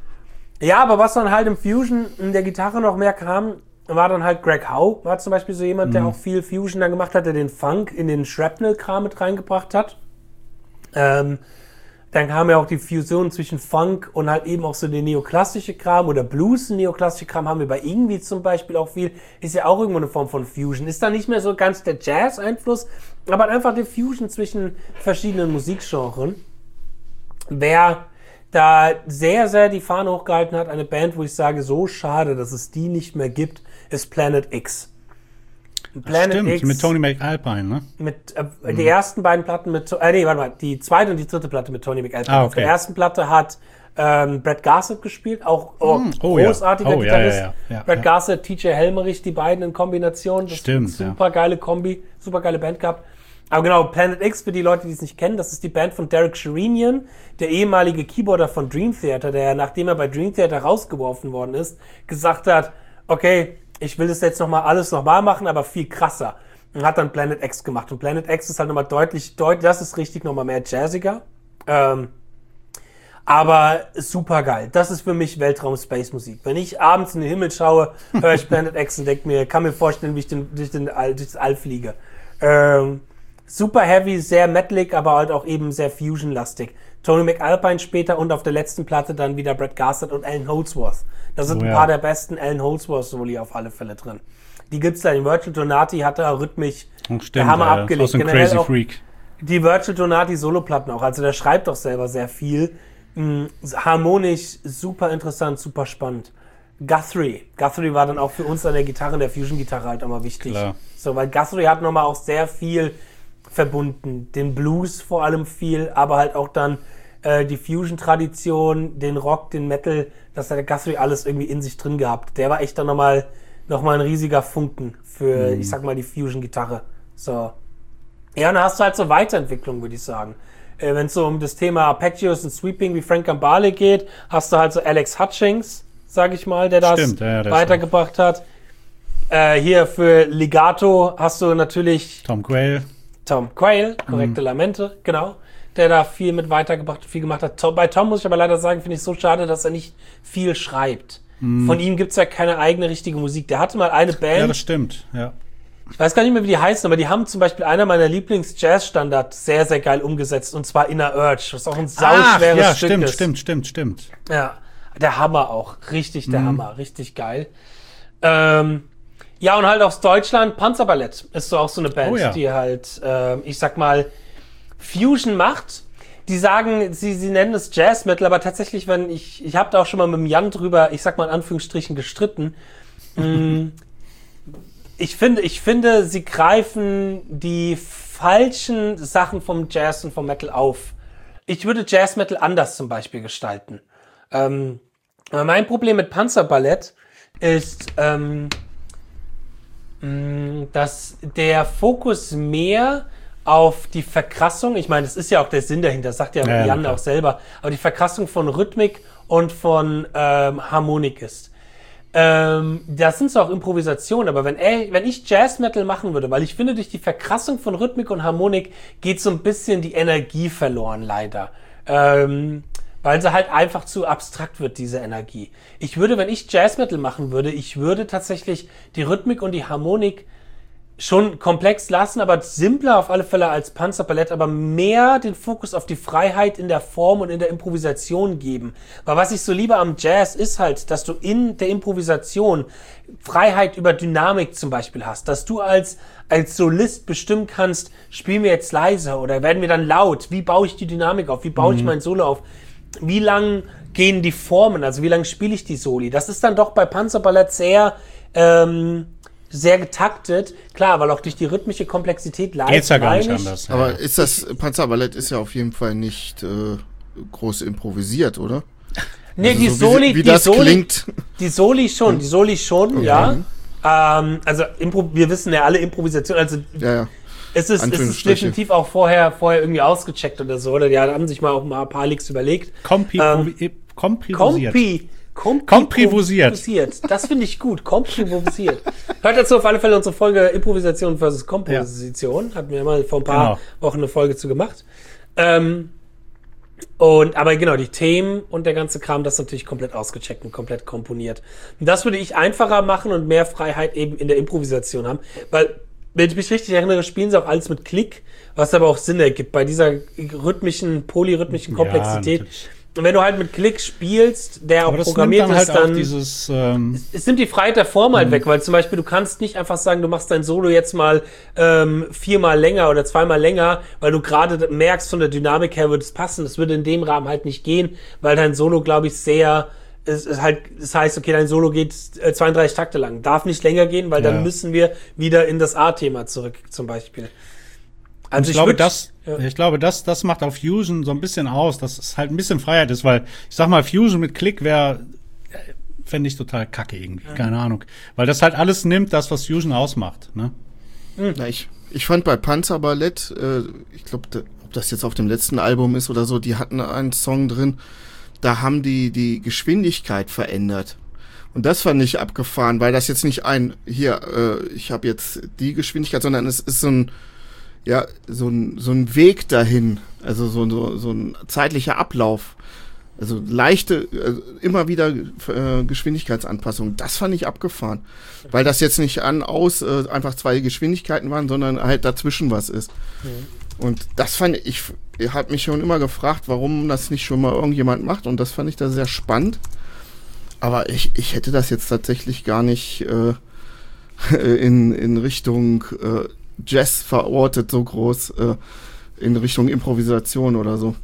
Ja, aber was dann halt im Fusion in der Gitarre noch mehr kam, war dann halt Greg Howe, war zum Beispiel so jemand, der auch viel Fusion dann gemacht hat, der den Funk in den Shrapnel-Kram mit reingebracht hat. Ähm, dann kam ja auch die Fusion zwischen Funk und halt eben auch so der neoklassische Kram oder Blues, neoklassische Kram haben wir bei Ingwie zum Beispiel auch viel. Ist ja auch irgendwo eine Form von Fusion. Ist da nicht mehr so ganz der Jazz-Einfluss, aber einfach die Fusion zwischen verschiedenen Musikgenres. Wer da sehr, sehr die Fahne hochgehalten hat, eine Band, wo ich sage, so schade, dass es die nicht mehr gibt, ist Planet X. Planet Stimmt, X mit Tony McAlpine, ne? mit äh, mhm. die ersten beiden Platten mit, äh, nee, warte mal, die zweite und die dritte Platte mit Tony McAlpine. Ah, okay. Auf der ersten Platte hat ähm, Brad Garsett gespielt, auch oh, oh, großartiger ja. oh, Gitarrist. Ja, ja, ja, ja, Brad ja. Garsett, T J Helmerich, die beiden in Kombination. Das Stimmt, ist eine super geile Kombi, super geile Band gehabt. Aber genau, Planet X, für die Leute, die es nicht kennen, das ist die Band von Derek Sherinian, der ehemalige Keyboarder von Dream Theater, der, nachdem er bei Dream Theater rausgeworfen worden ist, gesagt hat, okay, ich will das jetzt nochmal alles nochmal machen, aber viel krasser. Und hat dann Planet X gemacht. Und Planet X ist halt nochmal deutlich, deutlich, das ist richtig nochmal mehr jazziger. Ähm, aber super geil. Das ist für mich Weltraum-Space-Musik. Wenn ich abends in den Himmel schaue, höre ich Planet X und denke mir, kann mir vorstellen, wie ich den, durch, den All, durch das All fliege. Ähm, super heavy, sehr metalig, aber halt auch eben sehr fusion-lastig. Tony McAlpine später und auf der letzten Platte dann wieder Brad Garsett und Alan Holdsworth. Da sind oh, ein ja. paar der besten Alan Holdsworth-Soli auf alle Fälle drin. Die gibt's da. Die Virtual Donati hat da rhythmisch Stimmt, der Hammer ja, abgelegt. Aus dem Generell Crazy auch Freak. die Virtual Donati Soloplatten auch. Also der schreibt doch selber sehr viel. Mhm, harmonisch, super interessant, super spannend. Guthrie. Guthrie war dann auch für uns an der Gitarre, der Fusion-Gitarre halt auch mal wichtig. Klar. So, weil Guthrie hat nochmal auch sehr viel verbunden. Den Blues vor allem viel, aber halt auch dann äh, die Fusion-Tradition, den Rock, den Metal, das hat der Guthrie alles irgendwie in sich drin gehabt. Der war echt dann nochmal noch mal ein riesiger Funken für, Mhm. ich sag mal, die Fusion-Gitarre. So. Ja, und dann hast du halt so Weiterentwicklung, würde ich sagen. Äh, Wenn es so um das Thema Arpeggios und Sweeping wie Frank Gambale geht, hast du halt so Alex Hutchings, sag ich mal, der das Stimmt, ja, der ist weitergebracht hat. Äh, hier für Legato hast du natürlich Tom Quayle. Tom Quayle, korrekte Lamente, genau, der da viel mit weitergebracht, viel gemacht hat. Tom, bei Tom muss ich aber leider sagen, finde ich so schade, dass er nicht viel schreibt. Von ihm gibt's ja keine eigene richtige Musik. Der hatte mal eine Band, Ja, das stimmt, ja. ich weiß gar nicht mehr, wie die heißen, aber die haben zum Beispiel einer meiner Lieblings-Jazz-Standards sehr, sehr geil umgesetzt, und zwar Inner Urge, was auch ein sauschweres ja, Stück stimmt, ist. stimmt, stimmt, stimmt. Ja, der Hammer auch. Richtig der Hammer. Richtig geil. Ähm, ja, und halt aus Deutschland, Panzerballett ist so auch so eine Band, Oh ja. die halt, ähm, ich sag mal, Fusion macht. Die sagen, sie, sie nennen es Jazz Metal, aber tatsächlich, wenn ich, ich habe da auch schon mal mit dem Jan drüber, ich sag mal in Anführungsstrichen, gestritten. Mm, ich finde, ich finde, sie greifen die falschen Sachen vom Jazz und vom Metal auf. Ich würde Jazz Metal anders zum Beispiel gestalten. Ähm, aber mein Problem mit Panzerballett ist, ähm, mh, dass der Fokus mehr auf die Verkrassung, ich meine, das ist ja auch der Sinn dahinter, das sagt ja, Ja, Jan klar. auch selber, aber die Verkrassung von Rhythmik und von ähm, Harmonik ist. Ähm, das sind zwar auch Improvisationen, aber wenn, ey, wenn ich Jazz Metal machen würde, weil ich finde, durch die Verkrassung von Rhythmik und Harmonik geht so ein bisschen die Energie verloren, leider. Ähm, weil sie halt einfach zu abstrakt wird, diese Energie. Ich würde, wenn ich Jazz Metal machen würde, ich würde tatsächlich die Rhythmik und die Harmonik schon komplex lassen, aber simpler auf alle Fälle als Panzerballett, aber mehr den Fokus auf die Freiheit in der Form und in der Improvisation geben. Weil was ich so liebe am Jazz ist halt, dass du in der Improvisation Freiheit über Dynamik zum Beispiel hast, dass du als, als Solist bestimmen kannst, spielen wir jetzt leise oder werden wir dann laut, wie baue ich die Dynamik auf, wie baue ich mein Solo auf, wie lang gehen die Formen, also wie lang spiele ich die Soli. Das ist dann doch bei Panzerballett sehr ähm, sehr getaktet, klar, weil auch durch die rhythmische Komplexität live Geht's ja gar nicht meine ich- anders. Ja. Aber ist das, Panzerballett ist ja auf jeden Fall nicht äh, groß improvisiert, oder? Nee, Also die so Soli, wie, wie die das Soli, klingt. die Soli schon, die Soli schon, ja. Ähm, also Impro wir wissen ja alle Improvisation, also Ja, ja. es ist, es ist Anführungsstriche. definitiv auch vorher, vorher irgendwie ausgecheckt oder so, oder die haben sich mal auch mal ein paar Leaks überlegt. Kompi Ähm, Komprivosiert. Kompi, Kompi Komprivosiert. improvisiert. Das finde ich gut. Komprivosiert. Hört dazu auf alle Fälle unsere Folge Improvisation versus Komposition. Hatten wir mal vor ein paar Genau. Wochen eine Folge zu gemacht. Ähm, und, aber genau, die Themen und der ganze Kram, das ist natürlich komplett ausgecheckt und komplett komponiert. Und das würde ich einfacher machen und mehr Freiheit eben in der Improvisation haben. Weil, wenn ich mich richtig erinnere, spielen sie auch alles mit Klick, was aber auch Sinn ergibt bei dieser rhythmischen, polyrhythmischen Komplexität. natürlich. Und wenn du halt mit Klick spielst, der auch Aber das nimmt programmiert dann halt ist, dann auch dieses, ähm, es nimmt die Freiheit der Form halt weg, weil zum Beispiel du kannst nicht einfach sagen, du machst dein Solo jetzt mal ähm, viermal länger oder zweimal länger, weil du gerade merkst, von der Dynamik her würde es passen. Das würde in dem Rahmen halt nicht gehen, weil dein Solo, glaube ich, sehr es ist halt, das heißt, okay, dein Solo geht äh, zweiunddreißig Takte lang. Darf nicht länger gehen, weil Ja. dann müssen wir wieder in das A-Thema zurück, zum Beispiel. Und Also ich, glaube, würd- das, ja. ich glaube, das, das macht auf Fusion so ein bisschen aus, dass es halt ein bisschen Freiheit ist, weil ich sag mal, Fusion mit Klick wäre, fände ich total kacke irgendwie, keine Ahnung. Weil das halt alles nimmt, das, was Fusion ausmacht, ne? Na, ich, ich fand bei Panzerballett, äh, ich glaube, da, ob das jetzt auf dem letzten Album ist oder so, die hatten einen Song drin, da haben die die Geschwindigkeit verändert. Und das fand ich abgefahren, weil das jetzt nicht ein, hier, äh, ich habe jetzt die Geschwindigkeit, sondern es ist so ein, ja, so ein, so ein Weg dahin, also so, so, so ein zeitlicher Ablauf. Also leichte, also immer wieder äh, Geschwindigkeitsanpassungen. Das fand ich abgefahren. Weil das jetzt nicht an, aus, äh, einfach zwei Geschwindigkeiten waren, sondern halt dazwischen was ist. Mhm. Und das fand ich, ich habe mich schon immer gefragt, warum das nicht schon mal irgendjemand macht. Und das fand ich da sehr spannend. Aber ich, ich hätte das jetzt tatsächlich gar nicht äh, in, in Richtung äh, Jazz verortet, so groß, äh, in Richtung Improvisation oder so.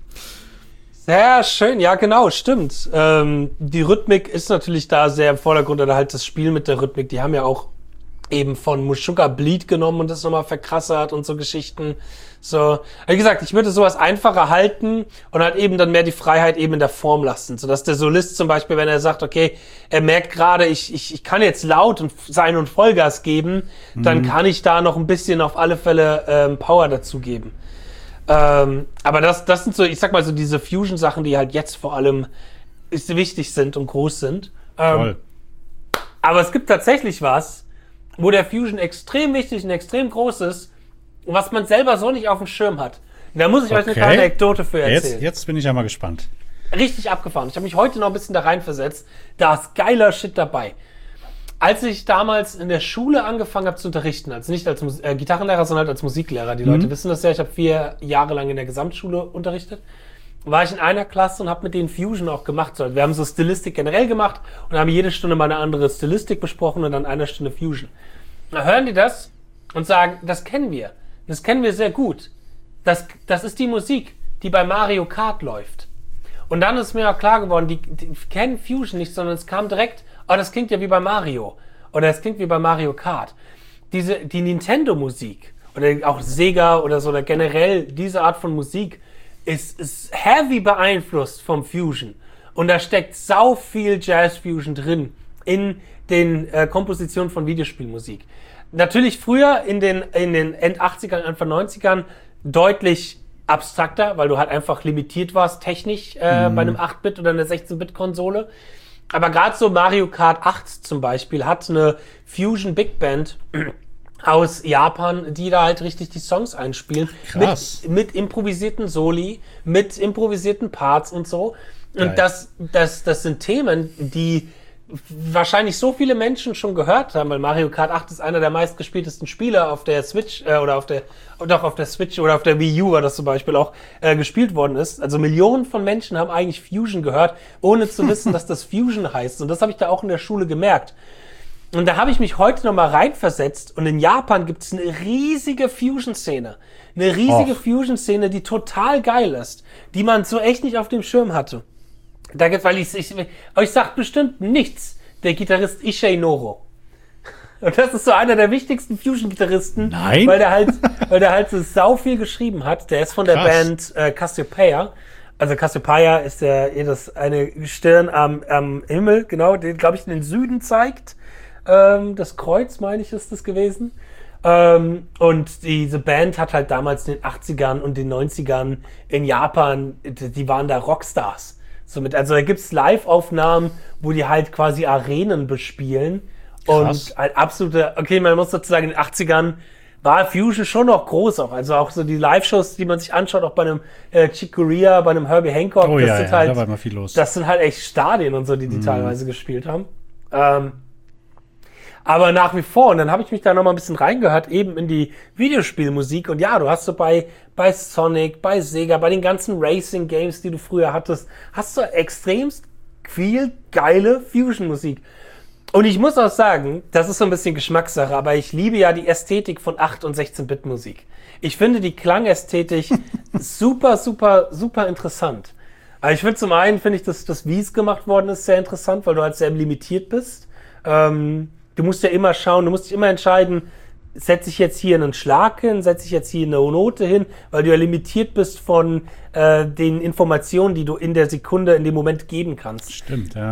Sehr schön, ja genau, stimmt. Ähm, die Rhythmik ist natürlich da sehr im Vordergrund, oder halt das Spiel mit der Rhythmik. Die haben ja auch eben von Meshuggah Bleed genommen und das nochmal verkrassert und so Geschichten. So, wie gesagt, ich würde sowas einfacher halten und halt eben dann mehr die Freiheit eben in der Form lassen, sodass der Solist zum Beispiel, wenn er sagt, okay, er merkt gerade, ich, ich, ich kann jetzt laut und sein und Vollgas geben, mhm. dann kann ich da noch ein bisschen auf alle Fälle ähm, Power dazugeben. Ähm, aber das, das sind so, ich sag mal so diese Fusion-Sachen, die halt jetzt vor allem ist, wichtig sind und groß sind. Ähm, Toll. aber es gibt tatsächlich was, wo der Fusion extrem wichtig und extrem groß ist, was man selber so nicht auf dem Schirm hat. Und da muss ich euch eine Okay. kleine Anekdote für erzählen. Jetzt, jetzt bin ich ja mal gespannt. Richtig abgefahren. Ich habe mich heute noch ein bisschen da reinversetzt. Da ist geiler Shit dabei. Als ich damals in der Schule angefangen habe zu unterrichten, also nicht als Mus- äh, Gitarrenlehrer, sondern halt als Musiklehrer, die Mhm. Leute wissen das ja, ich habe vier Jahre lang in der Gesamtschule unterrichtet, war ich in einer Klasse und habe mit denen Fusion auch gemacht. So, wir haben so Stilistik generell gemacht und haben jede Stunde mal eine andere Stilistik besprochen und dann eine Stunde Fusion. Da hören die das und sagen, das kennen wir. Das kennen wir sehr gut. Das, das ist die Musik, die bei Mario Kart läuft. Und dann ist mir auch klar geworden, die, die kennen Fusion nicht, sondern es kam direkt, oh, das klingt ja wie bei Mario. Oder es klingt wie bei Mario Kart. Diese, die Nintendo-Musik oder auch Sega oder so, oder generell diese Art von Musik ist, ist heavy beeinflusst vom Fusion. Und da steckt sau viel Jazz-Fusion drin in den äh, Kompositionen von Videospielmusik. Natürlich früher in den, in den End achtzigern, Anfang neunzigern deutlich abstrakter, weil du halt einfach limitiert warst technisch äh, mhm. bei einem acht Bit oder einer sechzehn Bit Konsole. Aber gerade so Mario Kart acht zum Beispiel hat eine Fusion Big Band aus Japan, die da halt richtig die Songs einspielen. Krass. Mit, mit improvisierten Soli, mit improvisierten Parts und so. Geil. Und das, das, das sind Themen, die wahrscheinlich so viele Menschen schon gehört haben, weil Mario Kart acht ist einer der meistgespieltesten Spiele auf der Switch äh, oder auf der doch auf der Switch oder auf der Wii U, war das zum Beispiel auch äh, gespielt worden ist. Also Millionen von Menschen haben eigentlich Fusion gehört, ohne zu wissen, dass das Fusion heißt. Und das habe ich da auch in der Schule gemerkt. Und da habe ich mich heute noch mal reinversetzt. Und in Japan gibt es eine riesige Fusion-Szene. Eine riesige Och. Fusion-Szene, die total geil ist. Die man so echt nicht auf dem Schirm hatte. Da gibt, weil ich, ich euch sagt bestimmt nichts der Gitarrist Issei Noro. Und das ist so einer der wichtigsten Fusion-Gitarristen. Nein. Weil der halt, weil der halt so sau viel geschrieben hat. Der ist von der Krass. Band äh, Cassiopeia. Also Cassiopeia ist der, eh das eine Stirn am, am Himmel, genau, den, glaube ich, in den Süden zeigt. Ähm, das Kreuz, meine ich, ist das gewesen. Ähm, und diese Band hat halt damals in den achtzigern und den neunzigern in Japan, die, die waren da Rockstars. Somit, also da gibt's Live-Aufnahmen, wo die halt quasi Arenen bespielen. Krass. Und halt absolute, okay, man muss dazu sagen, in den achtzigern war Fusion schon noch groß auch. Also auch so die Live-Shows, die man sich anschaut, auch bei einem äh, Chick Corea, bei einem Herbie Hancock, Oh das ja, sind ja, halt, da war immer viel los. das sind halt echt Stadien und so, die die Mhm. teilweise gespielt haben. Ähm, aber nach wie vor, und dann habe ich mich da noch mal ein bisschen reingehört, eben in die Videospielmusik. Und ja, du hast so bei, bei Sonic, bei Sega, bei den ganzen Racing-Games, die du früher hattest, hast du extremst viel geile Fusion-Musik. Und ich muss auch sagen, das ist so ein bisschen Geschmackssache, aber ich liebe ja die Ästhetik von acht- und sechzehn Bit Musik. Ich finde die Klangästhetik super, super, super interessant. Aber ich finde zum einen, finde ich, dass das, wie es gemacht worden ist, sehr interessant, weil du halt sehr limitiert bist. Ähm, du musst ja immer schauen, du musst dich immer entscheiden, setze ich jetzt hier einen Schlag hin, setze ich jetzt hier eine Note hin, weil du ja limitiert bist von äh, den Informationen, die du in der Sekunde, in dem Moment geben kannst. Stimmt, ja.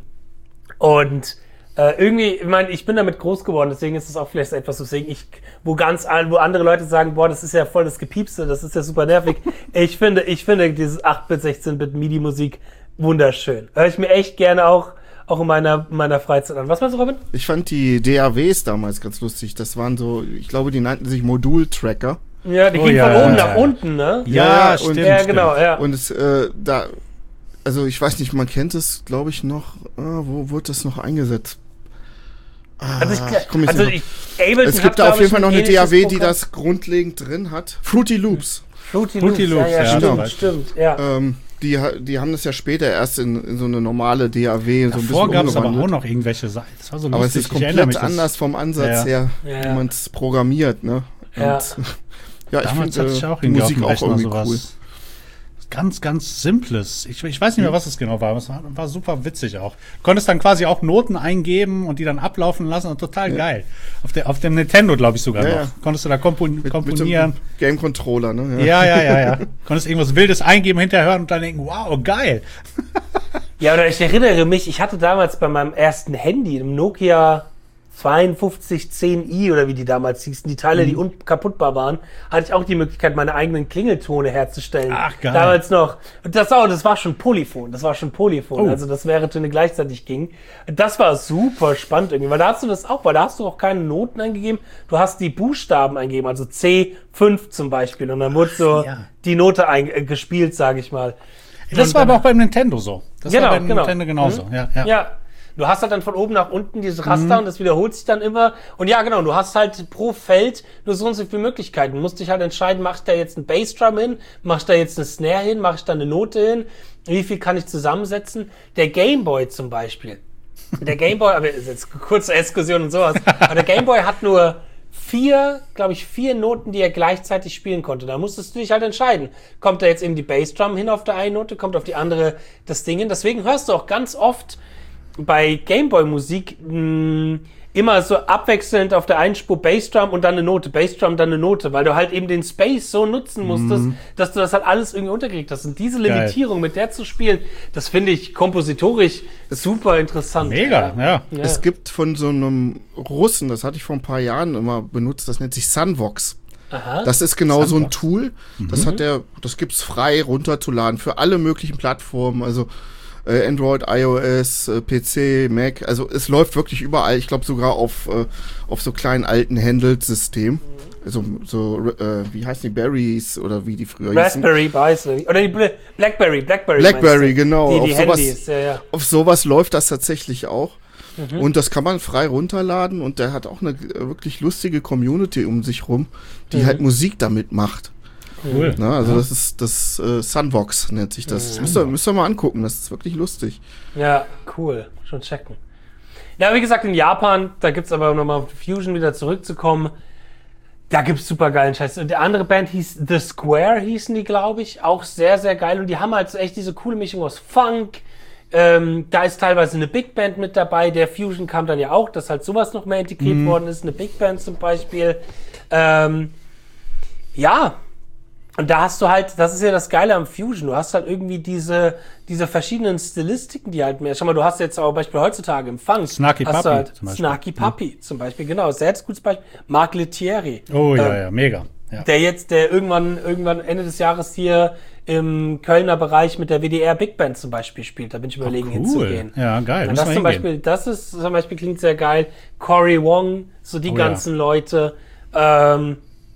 Und äh, irgendwie, ich meine, ich bin damit groß geworden, deswegen ist es auch vielleicht etwas, deswegen ich, wo ganz, wo andere Leute sagen, boah, das ist ja voll das Gepiepste, das ist ja super nervig. ich finde, ich finde dieses acht Bit, sechzehn Bit MIDI-Musik wunderschön. Höre ich mir echt gerne auch, auch in meiner, in meiner Freizeit an. Was meinst du, Robin? Ich fand die D A Ws damals ganz lustig. Das waren so, ich glaube, die nannten sich Modul-Tracker. Ja, die Oh, gingen ja, von ja, oben ja. nach unten, ne? Ja, und- stimmt. Ja, genau, ja. Und es, äh, da, also ich weiß nicht, man kennt es, glaube ich, noch, äh, wo wurde das noch eingesetzt? Ah, Also ich, komm jetzt also nicht ich, Ableton Es hat, gibt da glaub auf jeden ich, Fall noch ein eine D A W, ähnliches die Programm. das grundlegend drin hat. Fruity Loops. Fruity Fruity Loops, Loops, ja, ja, ja, stimmt, stimmt. stimmt, ja. Ähm, die, ha- die haben das ja später erst in, in so eine normale D A W so ein Davor bisschen gab es aber auch umgewandelt. noch irgendwelche Seiten. Das war so Aber es lustig. ist Ich erinnere komplett mich, das- anders vom Ansatz Ja. her, Ja. wie man es programmiert, ne? Ja. Und, ja, ich Damals finde hatte ich äh, auch die irgendwie auf Musik dem auch Rechner irgendwie sowas. cool. Ganz, ganz Simples. Ich, ich weiß nicht mehr, was es genau war, aber es war, war super witzig auch. Du konntest dann quasi auch Noten eingeben und die dann ablaufen lassen und total geil. Auf, der, auf dem Nintendo, glaube ich, sogar Ja, noch. ja. Konntest du da kompon Mit, mit komponieren. dem Game Controller, ne? Ja, ja, ja, ja. Konntest irgendwas Wildes eingeben, hinterher hören und dann denken, wow, geil. Ja, oder ich erinnere mich, ich hatte damals bei meinem ersten Handy, einem Nokia zweiundfünfzig zehn i oder wie die damals hießen, die Teile, die unkaputtbar waren, hatte ich auch die Möglichkeit, meine eigenen Klingeltone herzustellen. Ach, geil. Damals noch. Und das, auch, das war schon Polyphon, das war schon Polyphon, Oh. also das mehrere Töne gleichzeitig gingen. Das war super spannend irgendwie, weil da hast du das auch, weil da hast du auch keine Noten eingegeben, du hast die Buchstaben eingegeben, also C fünf zum Beispiel, und dann wurde so ja. die Note ein, äh, gespielt, sage ich mal. Das Und war dann- aber auch beim Nintendo so. Das Genau, war beim genau. Nintendo genauso. Mhm. Ja, ja. Ja, du hast halt dann von oben nach unten dieses Raster und das wiederholt sich dann immer. Und ja, genau, du hast halt pro Feld nur so und so viele Möglichkeiten. Du musst dich halt entscheiden, mach ich da jetzt einen Bassdrum hin, mach ich da jetzt eine Snare hin, mach ich da eine Note hin, wie viel kann ich zusammensetzen. Der Gameboy zum Beispiel. Der Gameboy, aber ist jetzt eine kurze Exkursion und sowas, aber der Gameboy hat nur vier, glaube ich, vier Noten, die er gleichzeitig spielen konnte. Da musstest du dich halt entscheiden. Kommt da jetzt eben die Bassdrum hin auf der einen Note, kommt auf die andere das Ding hin. Deswegen hörst du auch ganz oft bei Gameboy-Musik mh, immer so abwechselnd auf der einen Spur Bassdrum und dann eine Note, Bassdrum, dann eine Note, weil du halt eben den Space so nutzen musstest, dass du das halt alles irgendwie unterkriegt hast. Und diese Limitierung, mit der zu spielen, das finde ich kompositorisch super interessant. Mega, ja. Ja. Es gibt von so einem Russen, das hatte ich vor ein paar Jahren immer benutzt, das nennt sich Sunvox. Aha. Das ist genau so ein Sunvox. Tool. Das hat der, das gibt's frei runterzuladen für alle möglichen Plattformen. Also äh, Android, iOS, äh, P C, Mac. Also es läuft wirklich überall. Ich glaube sogar auf äh, auf so kleinen alten Handheld-Systemen. Also so äh, wie heißen die Berries oder wie die früher hießen. Raspberry Pi oder die Bla- Blackberry, Blackberry. Blackberry, meinst du? genau. Die, die Auf sowas- Handys, ja, ja. Auf sowas läuft das tatsächlich auch. Mhm. Und das kann man frei runterladen und der hat auch eine äh, wirklich lustige Community um sich rum, die Mhm. halt Musik damit macht. Cool. Ne? Also das ist das äh, Sunvox nennt sich das. Mhm. Müsst, ihr, müsst ihr mal angucken, das ist wirklich lustig. Ja, cool. Schon checken. Ja, wie gesagt, in Japan, da gibt's aber nochmal auf Fusion wieder zurückzukommen. Da gibt's super geilen Scheiß. Und der andere Band hieß The Square, hießen die, glaube ich. Auch sehr, sehr geil. Und die haben halt so echt diese coole Mischung aus Funk. Ähm, da ist teilweise eine Big Band mit dabei. Der Fusion kam dann ja auch, dass halt sowas noch mehr integriert worden ist. Eine Big Band zum Beispiel. Ähm, ja. Und da hast du halt, das ist ja das Geile am Fusion, du hast halt irgendwie diese, diese verschiedenen Stilistiken, die halt mehr, schau mal, du hast jetzt auch Beispiel heutzutage im Funk. Snarky hast du Puppy halt zum Beispiel. Snarky Puppy zum Beispiel, genau, sehr gutes Beispiel. Marc Lettieri. Oh ja, Ähm, ja, mega. Ja. Der jetzt, der irgendwann, irgendwann Ende des Jahres hier im Kölner Bereich mit der W D R Big Band zum Beispiel spielt. Da bin ich überlegen, cool. hinzugehen. Ja, geil. Und Müssen das wir zum hingehen. Beispiel, das ist zum Beispiel klingt sehr geil. Cory Wong, so die Oh, ganzen Leute. Ähm,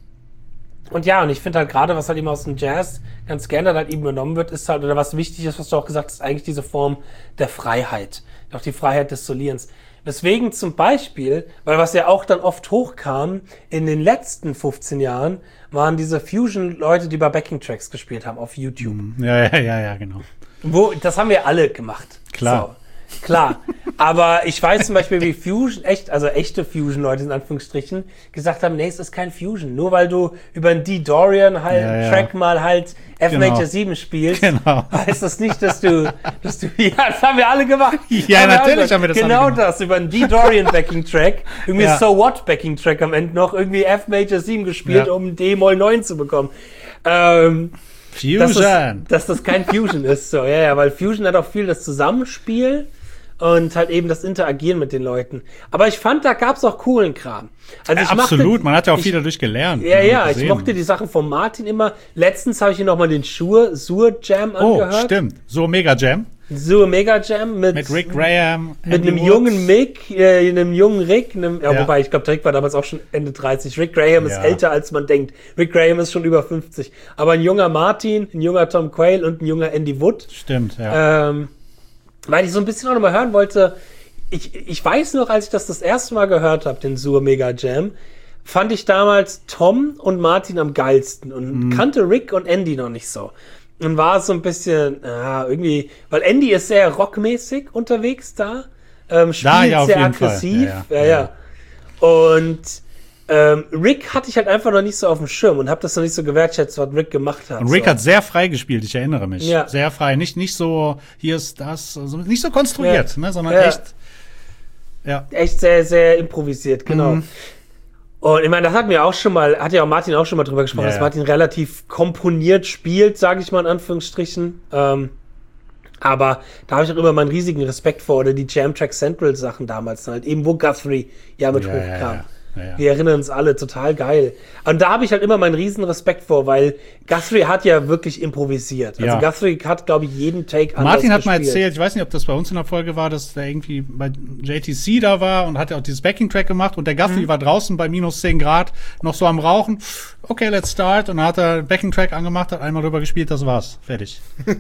und ja, und ich finde halt gerade, was halt eben aus dem Jazz ganz gerne halt eben übernommen wird, ist halt, oder was wichtig ist, was du auch gesagt hast, eigentlich diese Form der Freiheit. Auch die Freiheit des Solierens. Deswegen zum Beispiel, weil was ja auch dann oft hochkam, in den letzten fünfzehn Jahren, waren diese Fusion-Leute, die bei Backing-Tracks gespielt haben auf YouTube. Ja, ja, ja, ja, genau. Wo, das haben wir alle gemacht. Klar. klar. Aber ich weiß zum Beispiel, wie Fusion, echt, also echte Fusion-Leute in Anführungsstrichen, gesagt haben, nee, es ist kein Fusion. Nur weil du über einen D-Dorian halt, Ja, ja. Track mal halt F Genau. Major sieben spielst, Genau. heißt das nicht, dass du, dass du, ja, das haben wir alle gemacht. Ja, Haben wir natürlich alle, haben wir das Genau alle gemacht. das, über einen D-Dorian Backing-Track, irgendwie Ja. So What Backing-Track am Ende noch, irgendwie F Major sieben gespielt, Ja. um D-Moll neun zu bekommen. Ähm, dass Fusion. das, dass das kein Fusion ist, so, ja, ja, weil Fusion hat auch viel das Zusammenspiel und halt eben das Interagieren mit den Leuten. Aber ich fand, da gab's auch coolen Kram. Also ich Ja, absolut, mochte, man hat ja auch ich, viel dadurch gelernt. Ja, man ja, hat ich gesehen. mochte die Sachen von Martin immer. Letztens habe ich hier nochmal den Sur, Sur Jam Oh, angehört. stimmt. So Mega Jam. Sur Mega Jam mit, Mit Rick Graham. mit Andy einem Woods. jungen Mick, äh, einem jungen Rick, einem, ja, Ja. wobei ich glaube, Rick war damals auch schon Ende dreißig. Rick Graham ist Ja. älter, als man denkt. Rick Graham ist schon über fünfzig. Aber ein junger Martin, ein junger Tom Quayle und ein junger Andy Wood. Stimmt, ja. Ähm, weil ich so ein bisschen auch nochmal hören wollte, ich, ich weiß noch, als ich das das erste Mal gehört habe, den Sur Mega Jam, fand ich damals Tom und Martin am geilsten und kannte Rick und Andy noch nicht so. Und war so ein bisschen, ah, irgendwie, weil Andy ist sehr rockmäßig unterwegs da, ähm, spielt Da, ja, auf sehr jeden Fall. aggressiv, Ja, ja, ja. ja. Und ähm, Rick hatte ich halt einfach noch nicht so auf dem Schirm und habe das noch nicht so gewertschätzt, was Rick gemacht hat. Und Rick so. hat sehr frei gespielt, ich erinnere mich. Ja. Sehr frei. Nicht, nicht so, hier ist das, also nicht so konstruiert, Ja. ne, sondern Ja. echt. Ja. echt sehr, sehr improvisiert, genau. Mhm. Und ich meine, das hatten wir auch schon mal, hat ja auch Martin auch schon mal drüber gesprochen, Ja, dass ja. Martin relativ komponiert spielt, sage ich mal in Anführungsstrichen. Ähm, aber da habe ich auch immer meinen riesigen Respekt vor, oder die Jam Track Central Sachen damals halt, eben wo Guthrie ja mit Ja, hochkam. ja, ja. Ja, ja. Wir erinnern uns alle, total geil. Und da habe ich halt immer meinen riesen Respekt vor, weil Guthrie hat ja wirklich improvisiert. Also Ja. Guthrie hat, glaube ich, jeden Take anders Martin hat mal gespielt. erzählt, ich weiß nicht, ob das bei uns in der Folge war, dass der irgendwie bei J T C da war und hat ja auch dieses Backing-Track gemacht und der Guthrie Mhm. war draußen bei minus zehn Grad noch so am Rauchen. Okay, let's start. Und dann hat er Backing-Track angemacht, hat einmal drüber gespielt, das war's. Fertig.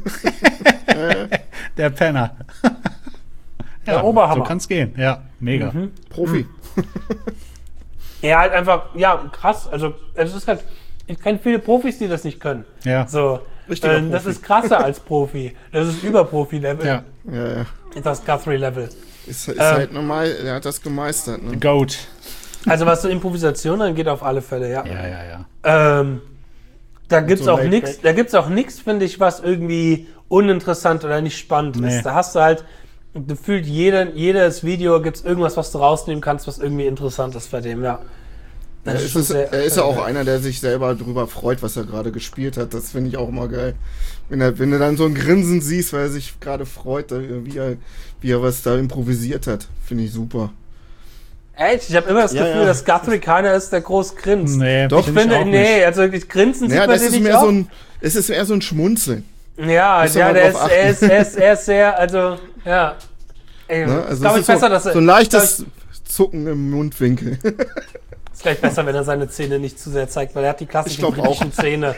Der Penner. Der Oberhammer. So kann's gehen. Ja, mega. Profi. Ja, halt einfach, ja, krass. Also, es ist halt, ich kenne viele Profis, die das nicht können. Ja. So, Richtiger ähm, das Profi. ist krasser als Profi. Das ist Überprofi-Level. Ja. Ja, ja. Das Guthrie-Level. Ist, ist Ähm. halt normal, er hat das gemeistert, ne? Goat. Also, was so Improvisation angeht, auf alle Fälle, ja. Ja, ja, ja. Ähm, da gibt's so auch Laid nichts, Back. da gibt's auch nichts, finde ich, was irgendwie uninteressant oder nicht spannend Nee. ist. Da hast du halt gefühlt jeden, jedes Video gibt's irgendwas, was du rausnehmen kannst, was irgendwie interessant ist bei dem, ja. Das Er ist ist, schon es, sehr- er ist ja auch äh, einer, der sich selber drüber freut, was er gerade gespielt hat. Das finde ich auch immer geil. Wenn, er, wenn du dann so ein Grinsen siehst, weil er sich gerade freut, äh, wie er, wie er was da improvisiert hat, finde ich super. Echt? Ich habe immer das Ja, Gefühl, ja. dass Guthrie keiner ist, der groß grinst. Nee, Doch, Ich find finde, auch nee, nicht. also wirklich grinsen sieht Ja, man das den ist nicht mehr oft. so ein, es ist eher so ein Schmunzeln. Ja, Muss ja, man der drauf ist, er, ist, achten. er, ist, er ist sehr, also, ja. Ey, Ne? ist, Also glaube es ich, ist besser, so, dass er, so ein leichtes Zucken im Mundwinkel. ist gleich besser, wenn er seine Zähne nicht zu sehr zeigt, weil er hat die klassischen Ich glaub auch. britischen Zähne.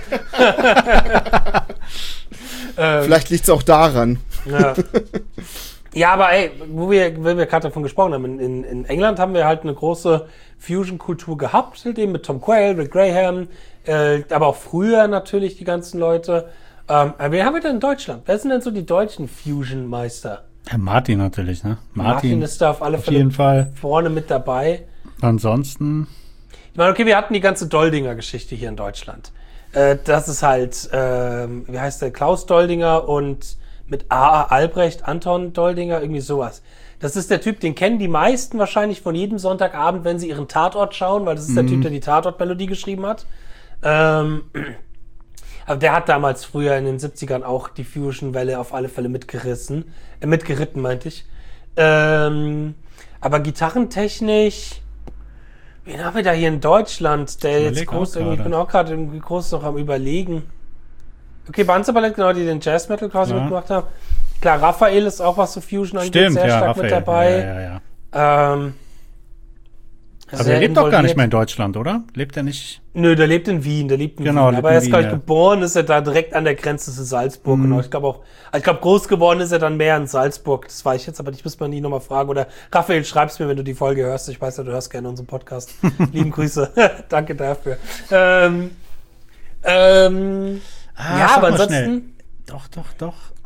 ähm, Vielleicht liegt es auch daran. ja. ja, aber ey, wo wir, wo wir gerade davon gesprochen haben, in, in, in England haben wir halt eine große Fusion-Kultur gehabt, halt eben mit Tom Quayle, Rick Graham, äh, aber auch früher natürlich die ganzen Leute. Ähm, aber wen haben wir denn in Deutschland? Wer sind denn so die deutschen Fusion-Meister? Ja, Martin natürlich, ne? Martin, Martin, ist da auf alle auf Fälle jeden Fall. vorne mit dabei. Ansonsten, Ich meine, okay, wir hatten die ganze Doldinger-Geschichte hier in Deutschland. Äh, das ist halt, ähm, wie heißt der, Klaus Doldinger und mit A A Albrecht, Anton Doldinger, irgendwie sowas. Das ist der Typ, den kennen die meisten wahrscheinlich von jedem Sonntagabend, wenn sie ihren Tatort schauen, weil das ist der Typ, der die Tatort-Melodie geschrieben hat. Ähm, aber der hat damals früher in den siebzigern auch die Fusion-Welle auf alle Fälle mitgerissen. Äh, mitgeritten, meinte ich. Ähm, aber gitarrentechnisch, wen haben wir da hier in Deutschland, der Ich jetzt überleg groß auch irgendwie, ich gerade. bin auch gerade irgendwie groß noch am Überlegen. Okay, Banzerballett, genau, die den Jazz-Metal quasi Ja. mitgemacht haben. Klar, Raphael ist auch, was so Fusion angeht, stimmt, sehr ja, stark Raphael. mit dabei. Ja, ja, ja. Ähm, Aber sehr er lebt doch gar involviert. nicht mehr in Deutschland, oder? Lebt er nicht? Nö, der lebt in Wien, der lebt in Genau, Wien. lebt Aber in er ist, Wien, glaube ich, ja. geboren ist er da direkt an der Grenze zu Salzburg. Mhm. Genau. Ich glaube auch, also ich glaube, groß geworden ist er dann mehr in Salzburg. Das weiß ich jetzt, aber ich muss mal nie nochmal fragen. Oder Raphael, schreib's mir, wenn du die Folge hörst. Ich weiß ja, du hörst gerne unseren Podcast. Lieben Grüße. Danke dafür. Ähm, ähm, Ah, ja, sag aber mal ansonsten. schnell. Doch, doch, doch.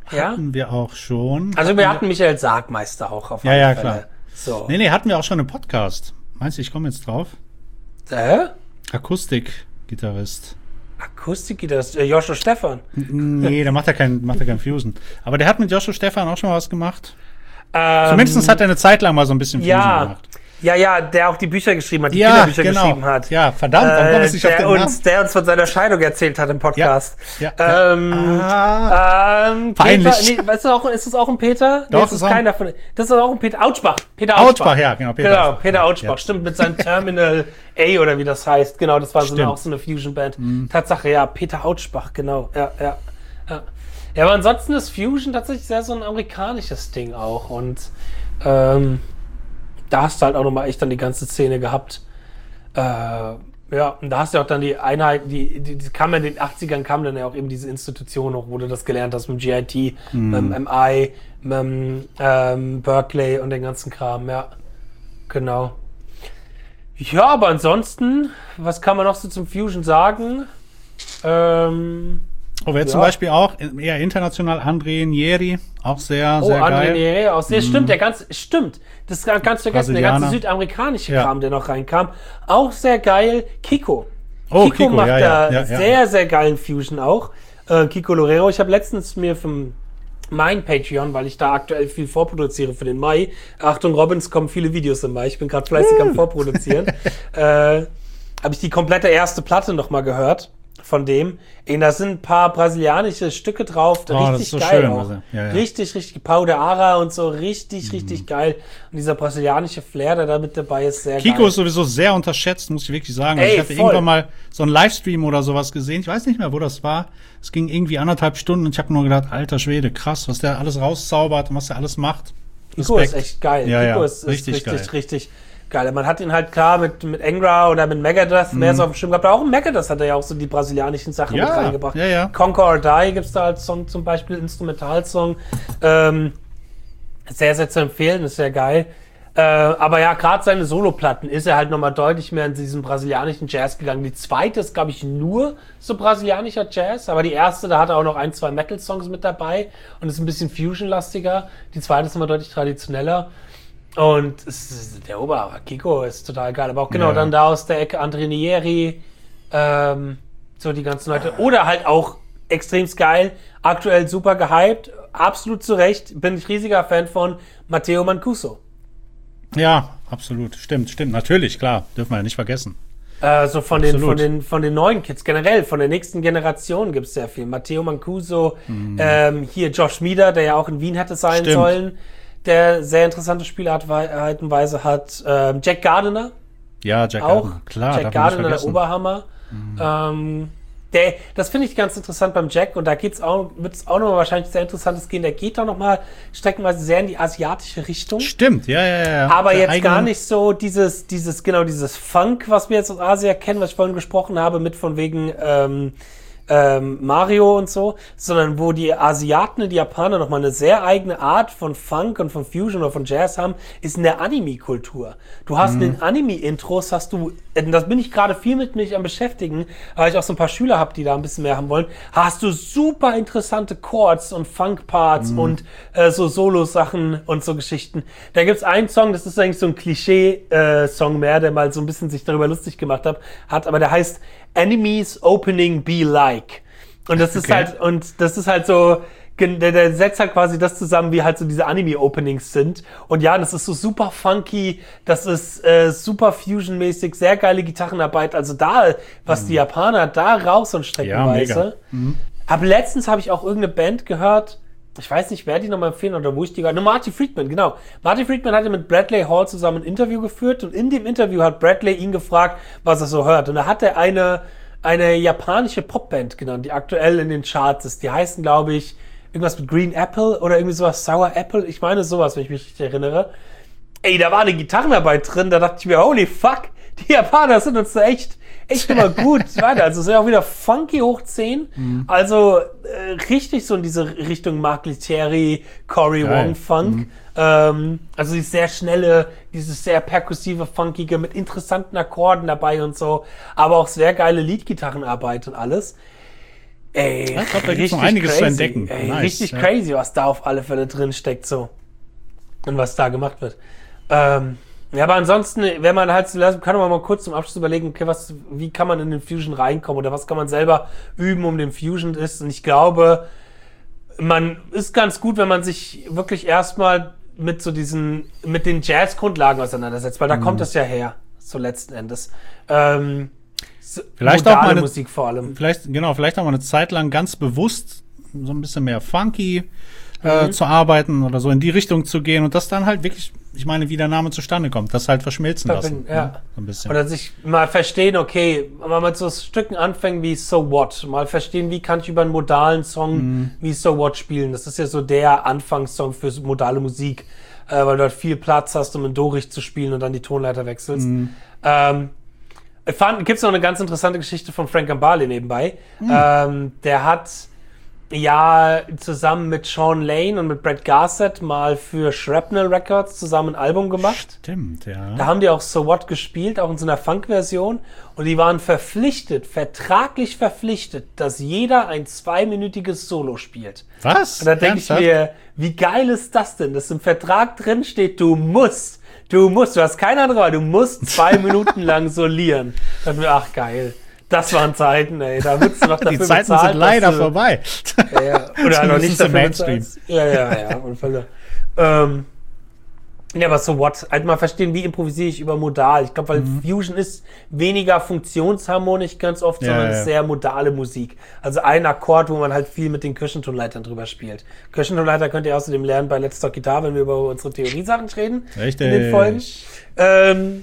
Ja? Hatten wir auch schon. Also wir hatten Michael Sargmeister auch auf Ja, alle ja, Fälle. klar. So. Nee, nee, hatten wir auch schon im Podcast. Meinst du, ich komme jetzt drauf? Äh? Akustik-Gitarrist. Akustikgitarrist, äh, Joshua Stephan. Nee, der macht ja kein, macht ja kein Fusion. Aber der hat mit Joshua Stephan auch schon mal was gemacht. Ähm, Zumindest hat er eine Zeit lang mal so ein bisschen Fusion ja, gemacht. ja, ja, der auch die Bücher geschrieben hat, die Ja, Kinderbücher genau. geschrieben hat. Ja, verdammt, warum komme ich nicht auf der, den Namen? uns, der uns von seiner Scheidung erzählt hat im Podcast. Ja, ja, ähm, Ah, ähm, peinlich. Peter, nee, weißt du auch, ist es auch ein Peter? Doch, nee, das ist ist auch- keiner von. Das ist auch ein Peter Autschbach. Peter Autschbach. Autschbach, ja, genau. Peter genau, Autschbach. Peter Autschbach, Ja. stimmt, mit seinem Terminal A oder wie das heißt. Genau, das war so eine, Stimmt. auch so eine Fusion-Band. Tatsache, ja, Peter Autschbach, genau. Ja, ja, ja. Ja, aber ansonsten ist Fusion tatsächlich sehr so ein amerikanisches Ding auch. Und ähm, da hast du halt auch nochmal echt dann die ganze Szene gehabt. Äh, ja, und da hast du auch dann die Einheit, die, die, die kam ja in den achtzigern, kam dann ja auch eben diese Institution hoch, wo du das gelernt hast mit G I T, mit dem M I, mit dem ähm, Berkeley und den ganzen Kram, ja. Genau. Ja, aber ansonsten, was kann man noch so zum Fusion sagen? Ähm, Oh, wer Ja. zum Beispiel auch eher international, André Nieri, auch sehr, oh, sehr André geil. Nere aus. Nee, stimmt, der ganz, stimmt. Das ist ganz vergessen, der ganze Brasilianer. südamerikanische Ja. Kram, der noch reinkam. Auch sehr geil. Kiko. Oh, Kiko, Kiko, macht ja, da ja, ja, ja. sehr, sehr geilen Fusion auch. Äh, Kiko Lorero. Ich habe letztens mir vom mein Patreon, weil ich da aktuell viel vorproduziere für den Mai. Achtung, Robins, kommen viele Videos im Mai. Ich bin gerade fleißig am Vorproduzieren. äh, habe ich die komplette erste Platte noch mal gehört von dem. Ey, da sind ein paar brasilianische Stücke drauf. Oh, das richtig ist so geil schön, auch. also, ja, ja. Richtig, richtig. Pau de Ara und so. Richtig, Mhm. richtig geil. Und dieser brasilianische Flair, der da mit dabei ist, sehr Kiko geil. ist sowieso sehr unterschätzt, muss ich wirklich sagen. Also Ey, ich hatte voll. irgendwann mal so einen Livestream oder sowas gesehen. Ich weiß nicht mehr, wo das war. Es ging irgendwie anderthalb Stunden und ich habe nur gedacht, alter Schwede, krass, was der alles rauszaubert und was der alles macht. Kiko ist echt geil. Ja, Kiko ja, ist, ist richtig richtig, geil. richtig geil. Man hat ihn halt klar mit, mit Angra oder mit Megadeth mehr so auf dem Schirm gehabt. Aber auch in Megadeth hat er ja auch so die brasilianischen Sachen Ja, mit reingebracht. ja, ja. Conquer or Die gibt's da als Song zum Beispiel, Instrumentalsong. Ähm, sehr, sehr zu empfehlen, ist sehr geil. Äh, aber ja, gerade seine Soloplatten ist er halt nochmal deutlich mehr in diesen brasilianischen Jazz gegangen. Die zweite ist, glaube ich, nur so brasilianischer Jazz, aber die erste, da hat er auch noch ein, zwei Metal-Songs mit dabei und ist ein bisschen Fusion-lastiger. Die zweite ist immer deutlich traditioneller. Und es ist der Ober, Kiko ist total geil. Aber auch genau Ja. dann da aus der Ecke André Nieri, ähm, so die ganzen Leute. Oder halt auch extremst geil, aktuell super gehypt, absolut zu Recht, bin ich riesiger Fan von Matteo Mancuso. Ja, absolut. Stimmt, stimmt. Natürlich, klar. Dürfen wir ja nicht vergessen. Äh, so von den, Absolut. von den, von den neuen Kids, generell, von der nächsten Generation gibt's sehr viel. Matteo Mancuso, ähm, hier Josh Mieder, der ja auch in Wien hätte sein Stimmt. sollen, der sehr interessante Spielartenweise hat. Ähm, Jack Gardiner, Ja, Jack auch. Gardner. Klar, Jack darf man nicht Gardiner, der vergessen. Oberhammer. Ähm, der, das finde ich ganz interessant beim Jack und da geht's auch, wird es auch noch mal wahrscheinlich sehr interessantes gehen. Der geht da noch mal streckenweise sehr in die asiatische Richtung. Stimmt, ja, ja, ja. Aber Der jetzt eigene- gar nicht so dieses, dieses, genau, dieses Funk, was wir jetzt aus Asien kennen, was ich vorhin gesprochen habe, mit von wegen ähm, ähm, Mario und so, sondern wo die Asiaten und die Japaner nochmal eine sehr eigene Art von Funk und von Fusion oder von Jazz haben, ist in der Anime-Kultur. Du hast in den Anime-Intros, hast du, äh, das bin ich gerade viel mit mich am beschäftigen, weil ich auch so ein paar Schüler habe, die da ein bisschen mehr haben wollen, hast du super interessante Chords und Funk-Parts und äh, so Solo-Sachen und so Geschichten. Da gibt's einen Song, das ist eigentlich so ein Klischee-Song mehr, der mal so ein bisschen sich darüber lustig gemacht hat, hat, aber der heißt Enemies Opening Be Like. Und das ist Okay. halt, und das ist halt so, gen- der, der setzt halt quasi das zusammen, wie halt so diese Anime-Openings sind. Und ja, das ist so super funky, das ist äh, super Fusion-mäßig, sehr geile Gitarrenarbeit. Also da, was die Japaner da raus und streckenweise. Aber letztens habe ich auch irgendeine Band gehört, ich weiß nicht, wer die nochmal empfehlen oder wo ich die gehört habe. No, Marty Friedman, genau. Marty Friedman hatte mit Bradley Hall zusammen ein Interview geführt und in dem Interview hat Bradley ihn gefragt, was er so hört. Und da hat er eine, eine japanische Popband genannt, die aktuell in den Charts ist. Die heißen, glaube ich, irgendwas mit Green Apple oder irgendwie sowas, Sour Apple. Ich meine sowas, wenn ich mich richtig erinnere. Ey, da war eine Gitarrenarbeit drin, da dachte ich mir, holy fuck, die Japaner sind uns da echt, echt immer gut weiter. Also es ist ja auch wieder funky hoch zehn. Also äh, richtig so in diese Richtung Mark Lettieri, Cory Geil. Wong Funk. Ähm, also dieses sehr schnelle, dieses sehr perkussive, funkige mit interessanten Akkorden dabei und so. Aber auch sehr geile Leadgitarrenarbeit und alles. Ey, ich glaube, da gibt es richtig noch einiges zu crazy. entdecken. Ey, Nice, richtig ja. crazy, was da auf alle Fälle drin steckt so. Und was da gemacht wird. Ähm, ja, aber ansonsten, wenn man halt, kann man mal kurz zum Abschluss überlegen, okay, was, wie kann man in den Fusion reinkommen oder was kann man selber üben, um den Fusion ist. Und ich glaube, man ist ganz gut, wenn man sich wirklich erstmal mit so diesen, mit den Jazz-Grundlagen auseinandersetzt, weil da mhm. kommt das ja her, so letzten Endes. Ähm, so vielleicht auch mal eine, Musik vor allem. Vielleicht, genau, vielleicht auch mal eine Zeit lang ganz bewusst so ein bisschen mehr funky äh, mhm. zu arbeiten oder so in die Richtung zu gehen und das dann halt wirklich, ich meine, wie der Name zustande kommt, das halt verschmilzen da lassen. Bin, ja. Ne? So ein bisschen. Oder sich mal verstehen, okay, mal mit so Stücken anfangen wie So What, mal verstehen, wie kann ich über einen modalen Song mhm. wie So What spielen. Das ist ja so der Anfangssong für modale Musik, äh, weil du halt viel Platz hast, um in Do-Richt zu spielen und dann die Tonleiter wechselst. Mhm. Ähm, Gibt es noch eine ganz interessante Geschichte von Frank Gambale nebenbei. Mhm. Ähm, der hat ja zusammen mit Sean Lane und mit Brett Garsett mal für Shrapnel Records zusammen ein Album gemacht. Stimmt, ja. Da haben die auch So What gespielt, auch in so einer Funk-Version. Und die waren verpflichtet, vertraglich verpflichtet, dass jeder ein zweiminütiges Solo spielt. Was? Und da denke ich mir, wie geil ist das denn, dass im Vertrag drin steht, du musst Du musst, du hast keine andere Wahl, du musst zwei Minuten lang solieren. Da dachte ich mir, ach geil, das waren Zeiten, ey, da würdest du noch dafür Die Zeiten bezahlt, sind leider du, vorbei. Ja, ja. Oder noch nicht dafür Mainstream. Bezahlt. Ja, ja, ja, Unfälle. ähm, ja, aber so what? Halt mal verstehen, wie improvisiere ich über modal. Ich glaube, weil mhm. Fusion ist weniger funktionsharmonisch ganz oft, ja, sondern ja. ist sehr modale Musik. Also ein Akkord, wo man halt viel mit den Kirchentonleitern drüber spielt. Kirchentonleiter könnt ihr außerdem lernen bei Let's Talk Guitar, wenn wir über unsere Theoriesachen reden. Richtig. In den Folgen. Ähm,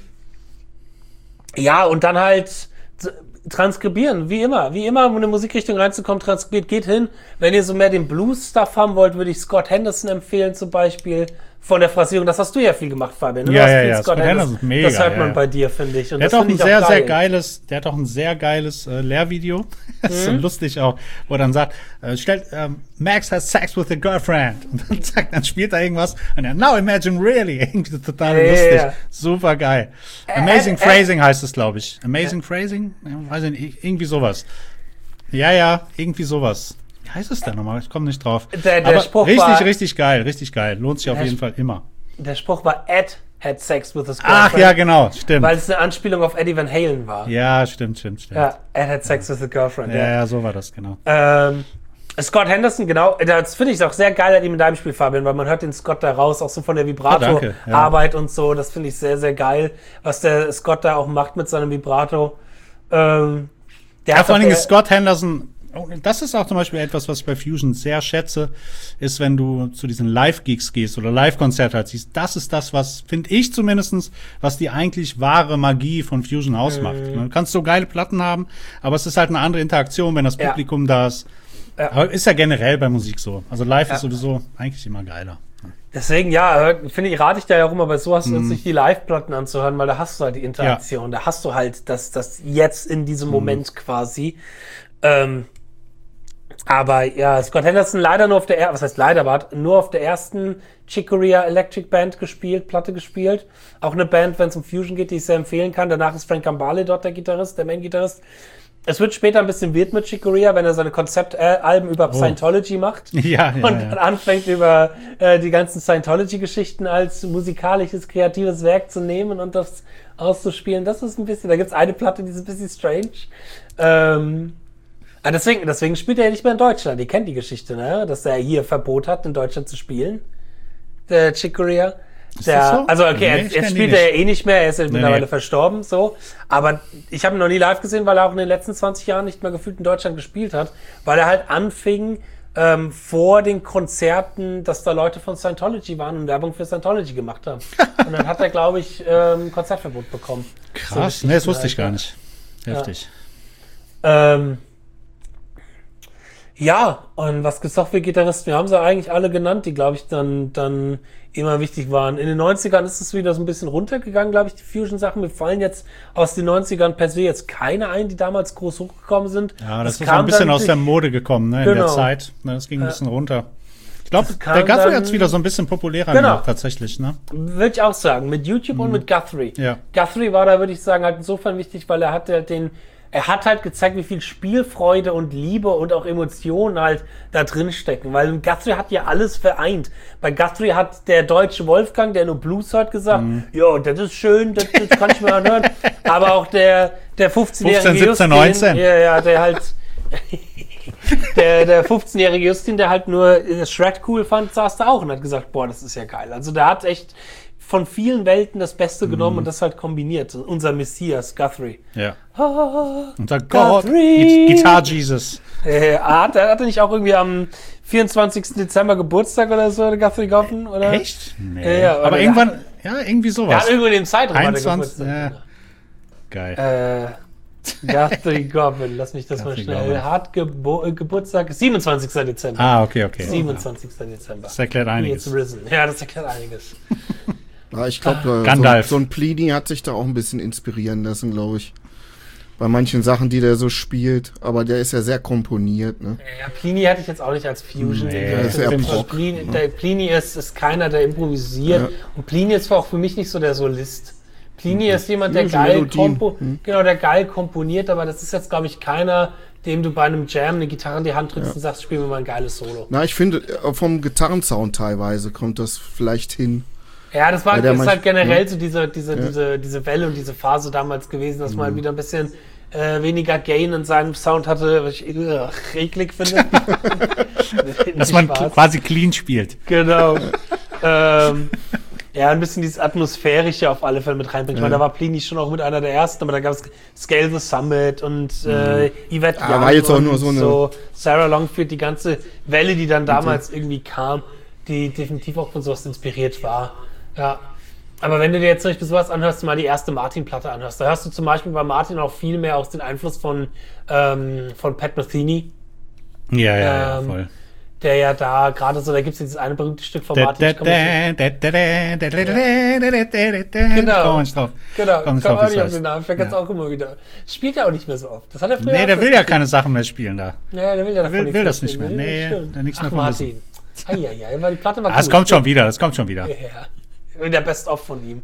ja, und dann halt transkribieren, wie immer. Wie immer, um in eine Musikrichtung reinzukommen, transkribiert, geht hin. Wenn ihr so mehr den Blues-Stuff haben wollt, würde ich Scott Henderson empfehlen zum Beispiel. Von der Phrasierung, das hast du ja viel gemacht, Fabian. Du ja, hast ja, viel ja, Scott Scott Henderson. Henderson, mega, das hört man ja. bei dir, finde ich. Und der das hat auch ein ich sehr, auch geil. sehr geiles, der hat auch ein sehr geiles äh, Lehrvideo. Das ist so Mhm. lustig auch, wo er dann sagt, äh, stellt, ähm, Max has sex with a girlfriend. Und dann sagt, dann spielt er irgendwas. Und er, now imagine really. Irgendwie total Ja, lustig. ja. Super geil. Äh, Amazing äh, Phrasing heißt es, glaube ich. Amazing Phrasing? Ja, weiß ich nicht, irgendwie sowas. Ja, ja, irgendwie sowas. Wie heißt es denn nochmal? Ich komme nicht drauf. Der, der Aber Spruch richtig, war, richtig geil, richtig geil. Lohnt sich auf Der jeden Sp- Fall immer. Der Spruch war, Ed had sex with his girlfriend. Ach ja, genau, stimmt. Weil es eine Anspielung auf Eddie Van Halen war. Ja, stimmt, stimmt, stimmt. Ja, Ed had sex with a girlfriend. Ja, Ja, ja, so war das, genau. Ähm, Scott Henderson, genau, das finde ich auch sehr geil an ihm in deinem Spiel, Fabian, weil man hört den Scott da raus, auch so von der Vibrato-Arbeit ja. und so, das finde ich sehr, sehr geil, was der Scott da auch macht mit seinem Vibrato. Ähm, der Ja, hat vor allen doch Dingen der- Scott Henderson, das ist auch zum Beispiel etwas, was ich bei Fusion sehr schätze, ist, wenn du zu diesen Live-Gigs gehst oder Live-Konzerte halt siehst. Das ist das, was, finde ich zumindestens, was die eigentlich wahre Magie von Fusion ausmacht. Mhm. Du kannst so geile Platten haben, aber es ist halt eine andere Interaktion, wenn das Ja. Publikum da ist. Ja. Aber ist ja generell bei Musik so. Also live Ja. ist sowieso eigentlich immer geiler. Deswegen, ja, finde ich, rate ich dir ja auch immer bei sowas, mm. sich die Live-Platten anzuhören, weil da hast du halt die Interaktion, ja. da hast du halt das, das jetzt in diesem mm. Moment quasi. Ähm, aber ja, Scott Henderson leider nur auf der, er- was heißt leider, aber hat nur auf der ersten Chick Corea Electric Band gespielt, Platte gespielt. Auch eine Band, wenn es um Fusion geht, die ich sehr empfehlen kann. Danach ist Frank Gambale dort der Gitarrist, der Main-Gitarrist. Es wird später ein bisschen weird mit Chick Corea, wenn er seine Konzeptalben über Oh. Scientology macht. Ja, ja, Und ja. dann anfängt über äh, die ganzen Scientology-Geschichten als musikalisches, kreatives Werk zu nehmen und das auszuspielen. Das ist ein bisschen, da gibt's eine Platte, die ist ein bisschen strange. Ähm, ah, deswegen, deswegen spielt er ja nicht mehr in Deutschland. Ihr kennt die Geschichte, ne? Dass er hier Verbot hat, in Deutschland zu spielen. Der Chick Corea. Ist Der, das so? Also okay, Nee, ich jetzt, jetzt kenn spielt die er ja nicht. eh nicht mehr, er ist ja Nee, mittlerweile nee. verstorben, so. Aber ich habe ihn noch nie live gesehen, weil er auch in den letzten zwanzig Jahren nicht mehr gefühlt in Deutschland gespielt hat, weil er halt anfing, ähm, vor den Konzerten, dass da Leute von Scientology waren und Werbung für Scientology gemacht haben. Und dann hat er, glaube ich, ähm, Konzertverbot bekommen. Krass, So nee, das wusste ich halt, gar nicht. Heftig. Ähm, ja, und was gibt's noch für Gitarristen? Wir haben sie eigentlich alle genannt, die, glaube ich, dann, dann immer wichtig waren. In den neunzigern ist es wieder so ein bisschen runtergegangen, glaube ich, die Fusion-Sachen. Mir fallen jetzt aus den neunzigern per se jetzt keine ein, die damals groß hochgekommen sind. Ja, das, Das ist so ein bisschen dann aus der Mode gekommen, ne, in Genau. der Zeit. Ne, das ging ein bisschen runter. Ich glaube, Das kam der Guthrie dann- hat es wieder so ein bisschen populärer Genau. gemacht, tatsächlich, ne? Würde ich auch sagen, mit YouTube und mit Guthrie. Ja. Guthrie war da, würde ich sagen, halt insofern wichtig, weil er hatte halt den er hat halt gezeigt, wie viel Spielfreude und Liebe und auch Emotionen halt da drin stecken. Weil Guthrie hat ja alles vereint. Bei Guthrie hat der deutsche Wolfgang, der nur Blues hört, gesagt, mhm. ja, das ist schön, das, das kann ich mir anhören. Aber auch der, der fünfzehnjährige fünfzehn, siebzehn, neunzehn Ja, ja, der halt... der, der fünfzehnjährige Justin, der halt nur Shred cool fand, saß da auch und hat gesagt, boah, das ist ja geil. Also der hat echt von vielen Welten das Beste genommen mm. und das halt kombiniert. Unser Messias, Guthrie. Ja. Ah, unser Gott, Guitar Jesus. Äh, hat, hat er nicht auch irgendwie am vierundzwanzigsten Dezember Geburtstag oder so, der Guthrie Goffen? Oder? Echt? Nee. Äh, ja, aber irgendwann, hat, ja, irgendwie sowas. Ja, irgendwo in dem Zeitraum einundzwanzig, war der Geburtstag. Ja. Geil. Äh, Guthrie Goblin, lass mich das Guthrie mal schnell. Goblin. Hat Gebo- Geburtstag siebenundzwanzigsten Dezember. Ah, okay, okay. siebenundzwanzigsten Dezember. Das erklärt einiges. Ja, das erklärt einiges. Ja, ich glaube, ah, so, so ein Plini hat sich da auch ein bisschen inspirieren lassen, glaube ich. Bei manchen Sachen, die der so spielt. Aber der ist ja sehr komponiert, ne? Ja, Plini hatte ich jetzt auch nicht als Fusion. Nee, der, ist ja Prog, Plini, ne? der Plini ist, ist keiner, der improvisiert. Ja. Und Plini ist auch für mich nicht so der Solist. Plini ist jemand, der geil, kompo- hm. genau, der geil komponiert, aber das ist jetzt, glaube ich, keiner, dem du bei einem Jam eine Gitarre in die Hand drückst ja. und sagst, spiel mir mal ein geiles Solo. Na, ich finde, vom Gitarrensound teilweise kommt das vielleicht hin. Ja, das war ist halt generell ja. so diese, diese, ja. diese, diese Welle und diese Phase damals gewesen, dass mhm. man wieder ein bisschen äh, weniger Gain in seinem Sound hatte, was ich äh, regelig finde. Dass man Spaß. quasi clean spielt. Genau. ähm, Ja, ein bisschen dieses Atmosphärische auf alle Fälle mit reinbringt. Ja. Ich meine, da war Plini schon auch mit einer der ersten, aber da gab es Scale the Summit und äh, Yvette Young war jetzt auch nur so, eine so Sarah Longfield, die ganze Welle, die dann damals okay. irgendwie kam, die definitiv auch von sowas inspiriert war. Ja. Aber wenn du dir jetzt zum Beispiel sowas anhörst, mal die erste Martin-Platte anhörst, da hörst du zum Beispiel bei Martin auch viel mehr aus den Einfluss von, ähm, von Pat Metheny. Ja, ja, ja, ähm, voll. Der ja da gerade so, da gibt es dieses eine berühmte Stück von Martin. Genau. Genau. Genau. Komm auch nicht auf den Namen. Ich vergesse auch immer wieder. Spielt er auch nicht mehr so oft. Das hat er früher. Nee, der will ja keine Sachen mehr spielen da. Ja, der will ja davon will das nicht mehr. Nee, der nichts mehr von Martin. Eieiei, weil die Platte war gut. Das kommt schon wieder, das kommt schon wieder. Ja. Der Best-of von ihm.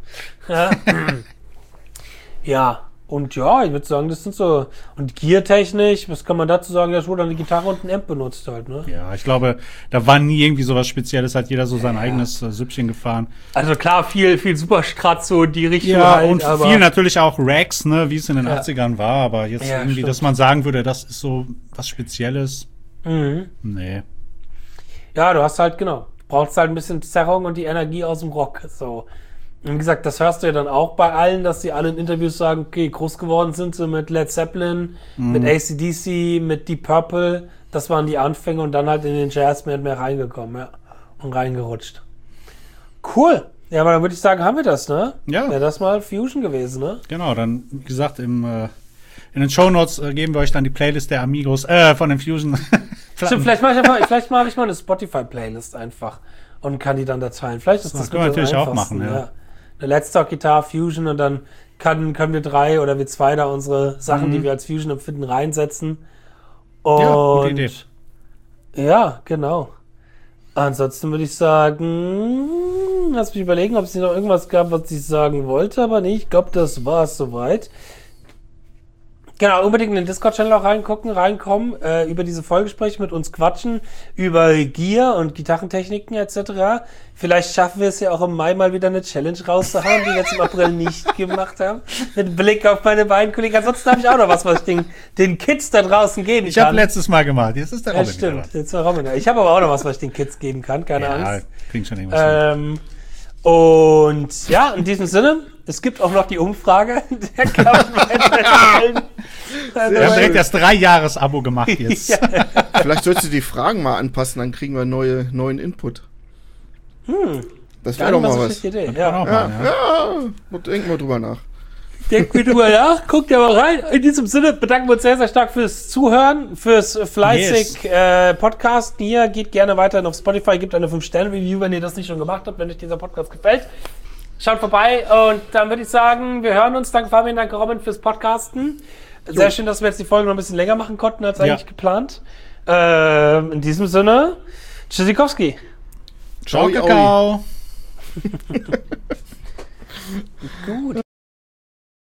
Ja. Und ja, ich würde sagen, das sind so. Und Gear-technisch, was kann man dazu sagen? Da wurde eine Gitarre und ein Amp benutzt halt, ne? Ja, ich glaube, da war nie irgendwie sowas Spezielles, hat jeder so sein ja. eigenes äh, Süppchen gefahren. Also klar, viel, viel Superstrat, so die Richtung ja, halt. Und aber viel natürlich auch Rags, ne, wie es in den ja. achtzigern war, aber jetzt ja, irgendwie, stimmt. dass man sagen würde, das ist so was Spezielles. Mhm. Nee. Ja, du hast halt, genau, brauchst halt ein bisschen Zerrung und die Energie aus dem Rock, so. Und wie gesagt, das hörst du ja dann auch bei allen, dass sie alle in Interviews sagen, okay, groß geworden sind sie mit Led Zeppelin, mhm. mit A C D C, mit Deep Purple. Das waren die Anfänge und dann halt in den Jazz mehr und mehr reingekommen, ja. Und reingerutscht. Cool. Ja, aber dann würde ich sagen, haben wir das, ne? Ja. Wäre das mal Fusion gewesen, ne? Genau, dann, wie gesagt, im, äh, in den Shownotes äh, geben wir euch dann die Playlist der Amigos, äh, von den Fusion. Stimmt, vielleicht mache ich einfach, vielleicht mache ich mal eine Spotify-Playlist einfach und kann die dann da teilen. Vielleicht ist das, das können wir natürlich auch machen, ja. ja. Eine Let's Talk Guitar Fusion und dann kann, können wir drei oder wir zwei da unsere Sachen, mhm. die wir als Fusion empfinden, reinsetzen. Und ja, gute Idee. Ja, genau. Ansonsten würde ich sagen, lass mich überlegen, ob es noch irgendwas gab, was ich sagen wollte, aber nee, ich glaube, das war es soweit. Genau, unbedingt in den Discord-Channel auch reingucken, reinkommen, äh, über diese Vollgespräche mit uns quatschen, über Gear und Gitarrentechniken et cetera. Vielleicht schaffen wir es ja auch im Mai mal wieder eine Challenge rauszuhauen, die wir jetzt im April nicht gemacht haben. Mit Blick auf meine beiden Kollegen. Ansonsten habe ich auch noch was, was ich den, den Kids da draußen geben ich kann. Ich habe letztes Mal gemacht, jetzt ist der Robin. Ja, stimmt, jetzt war Robin. Ich habe aber auch noch was, was ich den Kids geben kann, keine ja, Angst. Klingt schon irgendwas. Ähm, und ja, in diesem Sinne, es gibt auch noch die Umfrage. Der kann man weiterstellen. Also wir haben direkt das Drei-Jahres-Abo gemacht jetzt. Ja. Vielleicht solltest du die Fragen mal anpassen, dann kriegen wir neue, neuen Input. Hm. Das wäre doch mal was. Idee. Ja, ja. Mal, ja. ja. Denken wir drüber nach. Denkt mir drüber nach, guckt ja mal rein. In diesem Sinne bedanken wir uns sehr, sehr stark fürs Zuhören, fürs fleißig yes. äh, Podcasten hier. Geht gerne weiterhin auf Spotify, gebt eine fünf Sterne Review, wenn ihr das nicht schon gemacht habt, wenn euch dieser Podcast gefällt. Schaut vorbei und dann würde ich sagen, wir hören uns. Danke Fabian, danke Robin fürs Podcasten. Sehr jo. schön, dass wir jetzt die Folge noch ein bisschen länger machen konnten als eigentlich ja. geplant. Äh, in diesem Sinne, Tschüssikowski. Ciao, Kakao. Gut.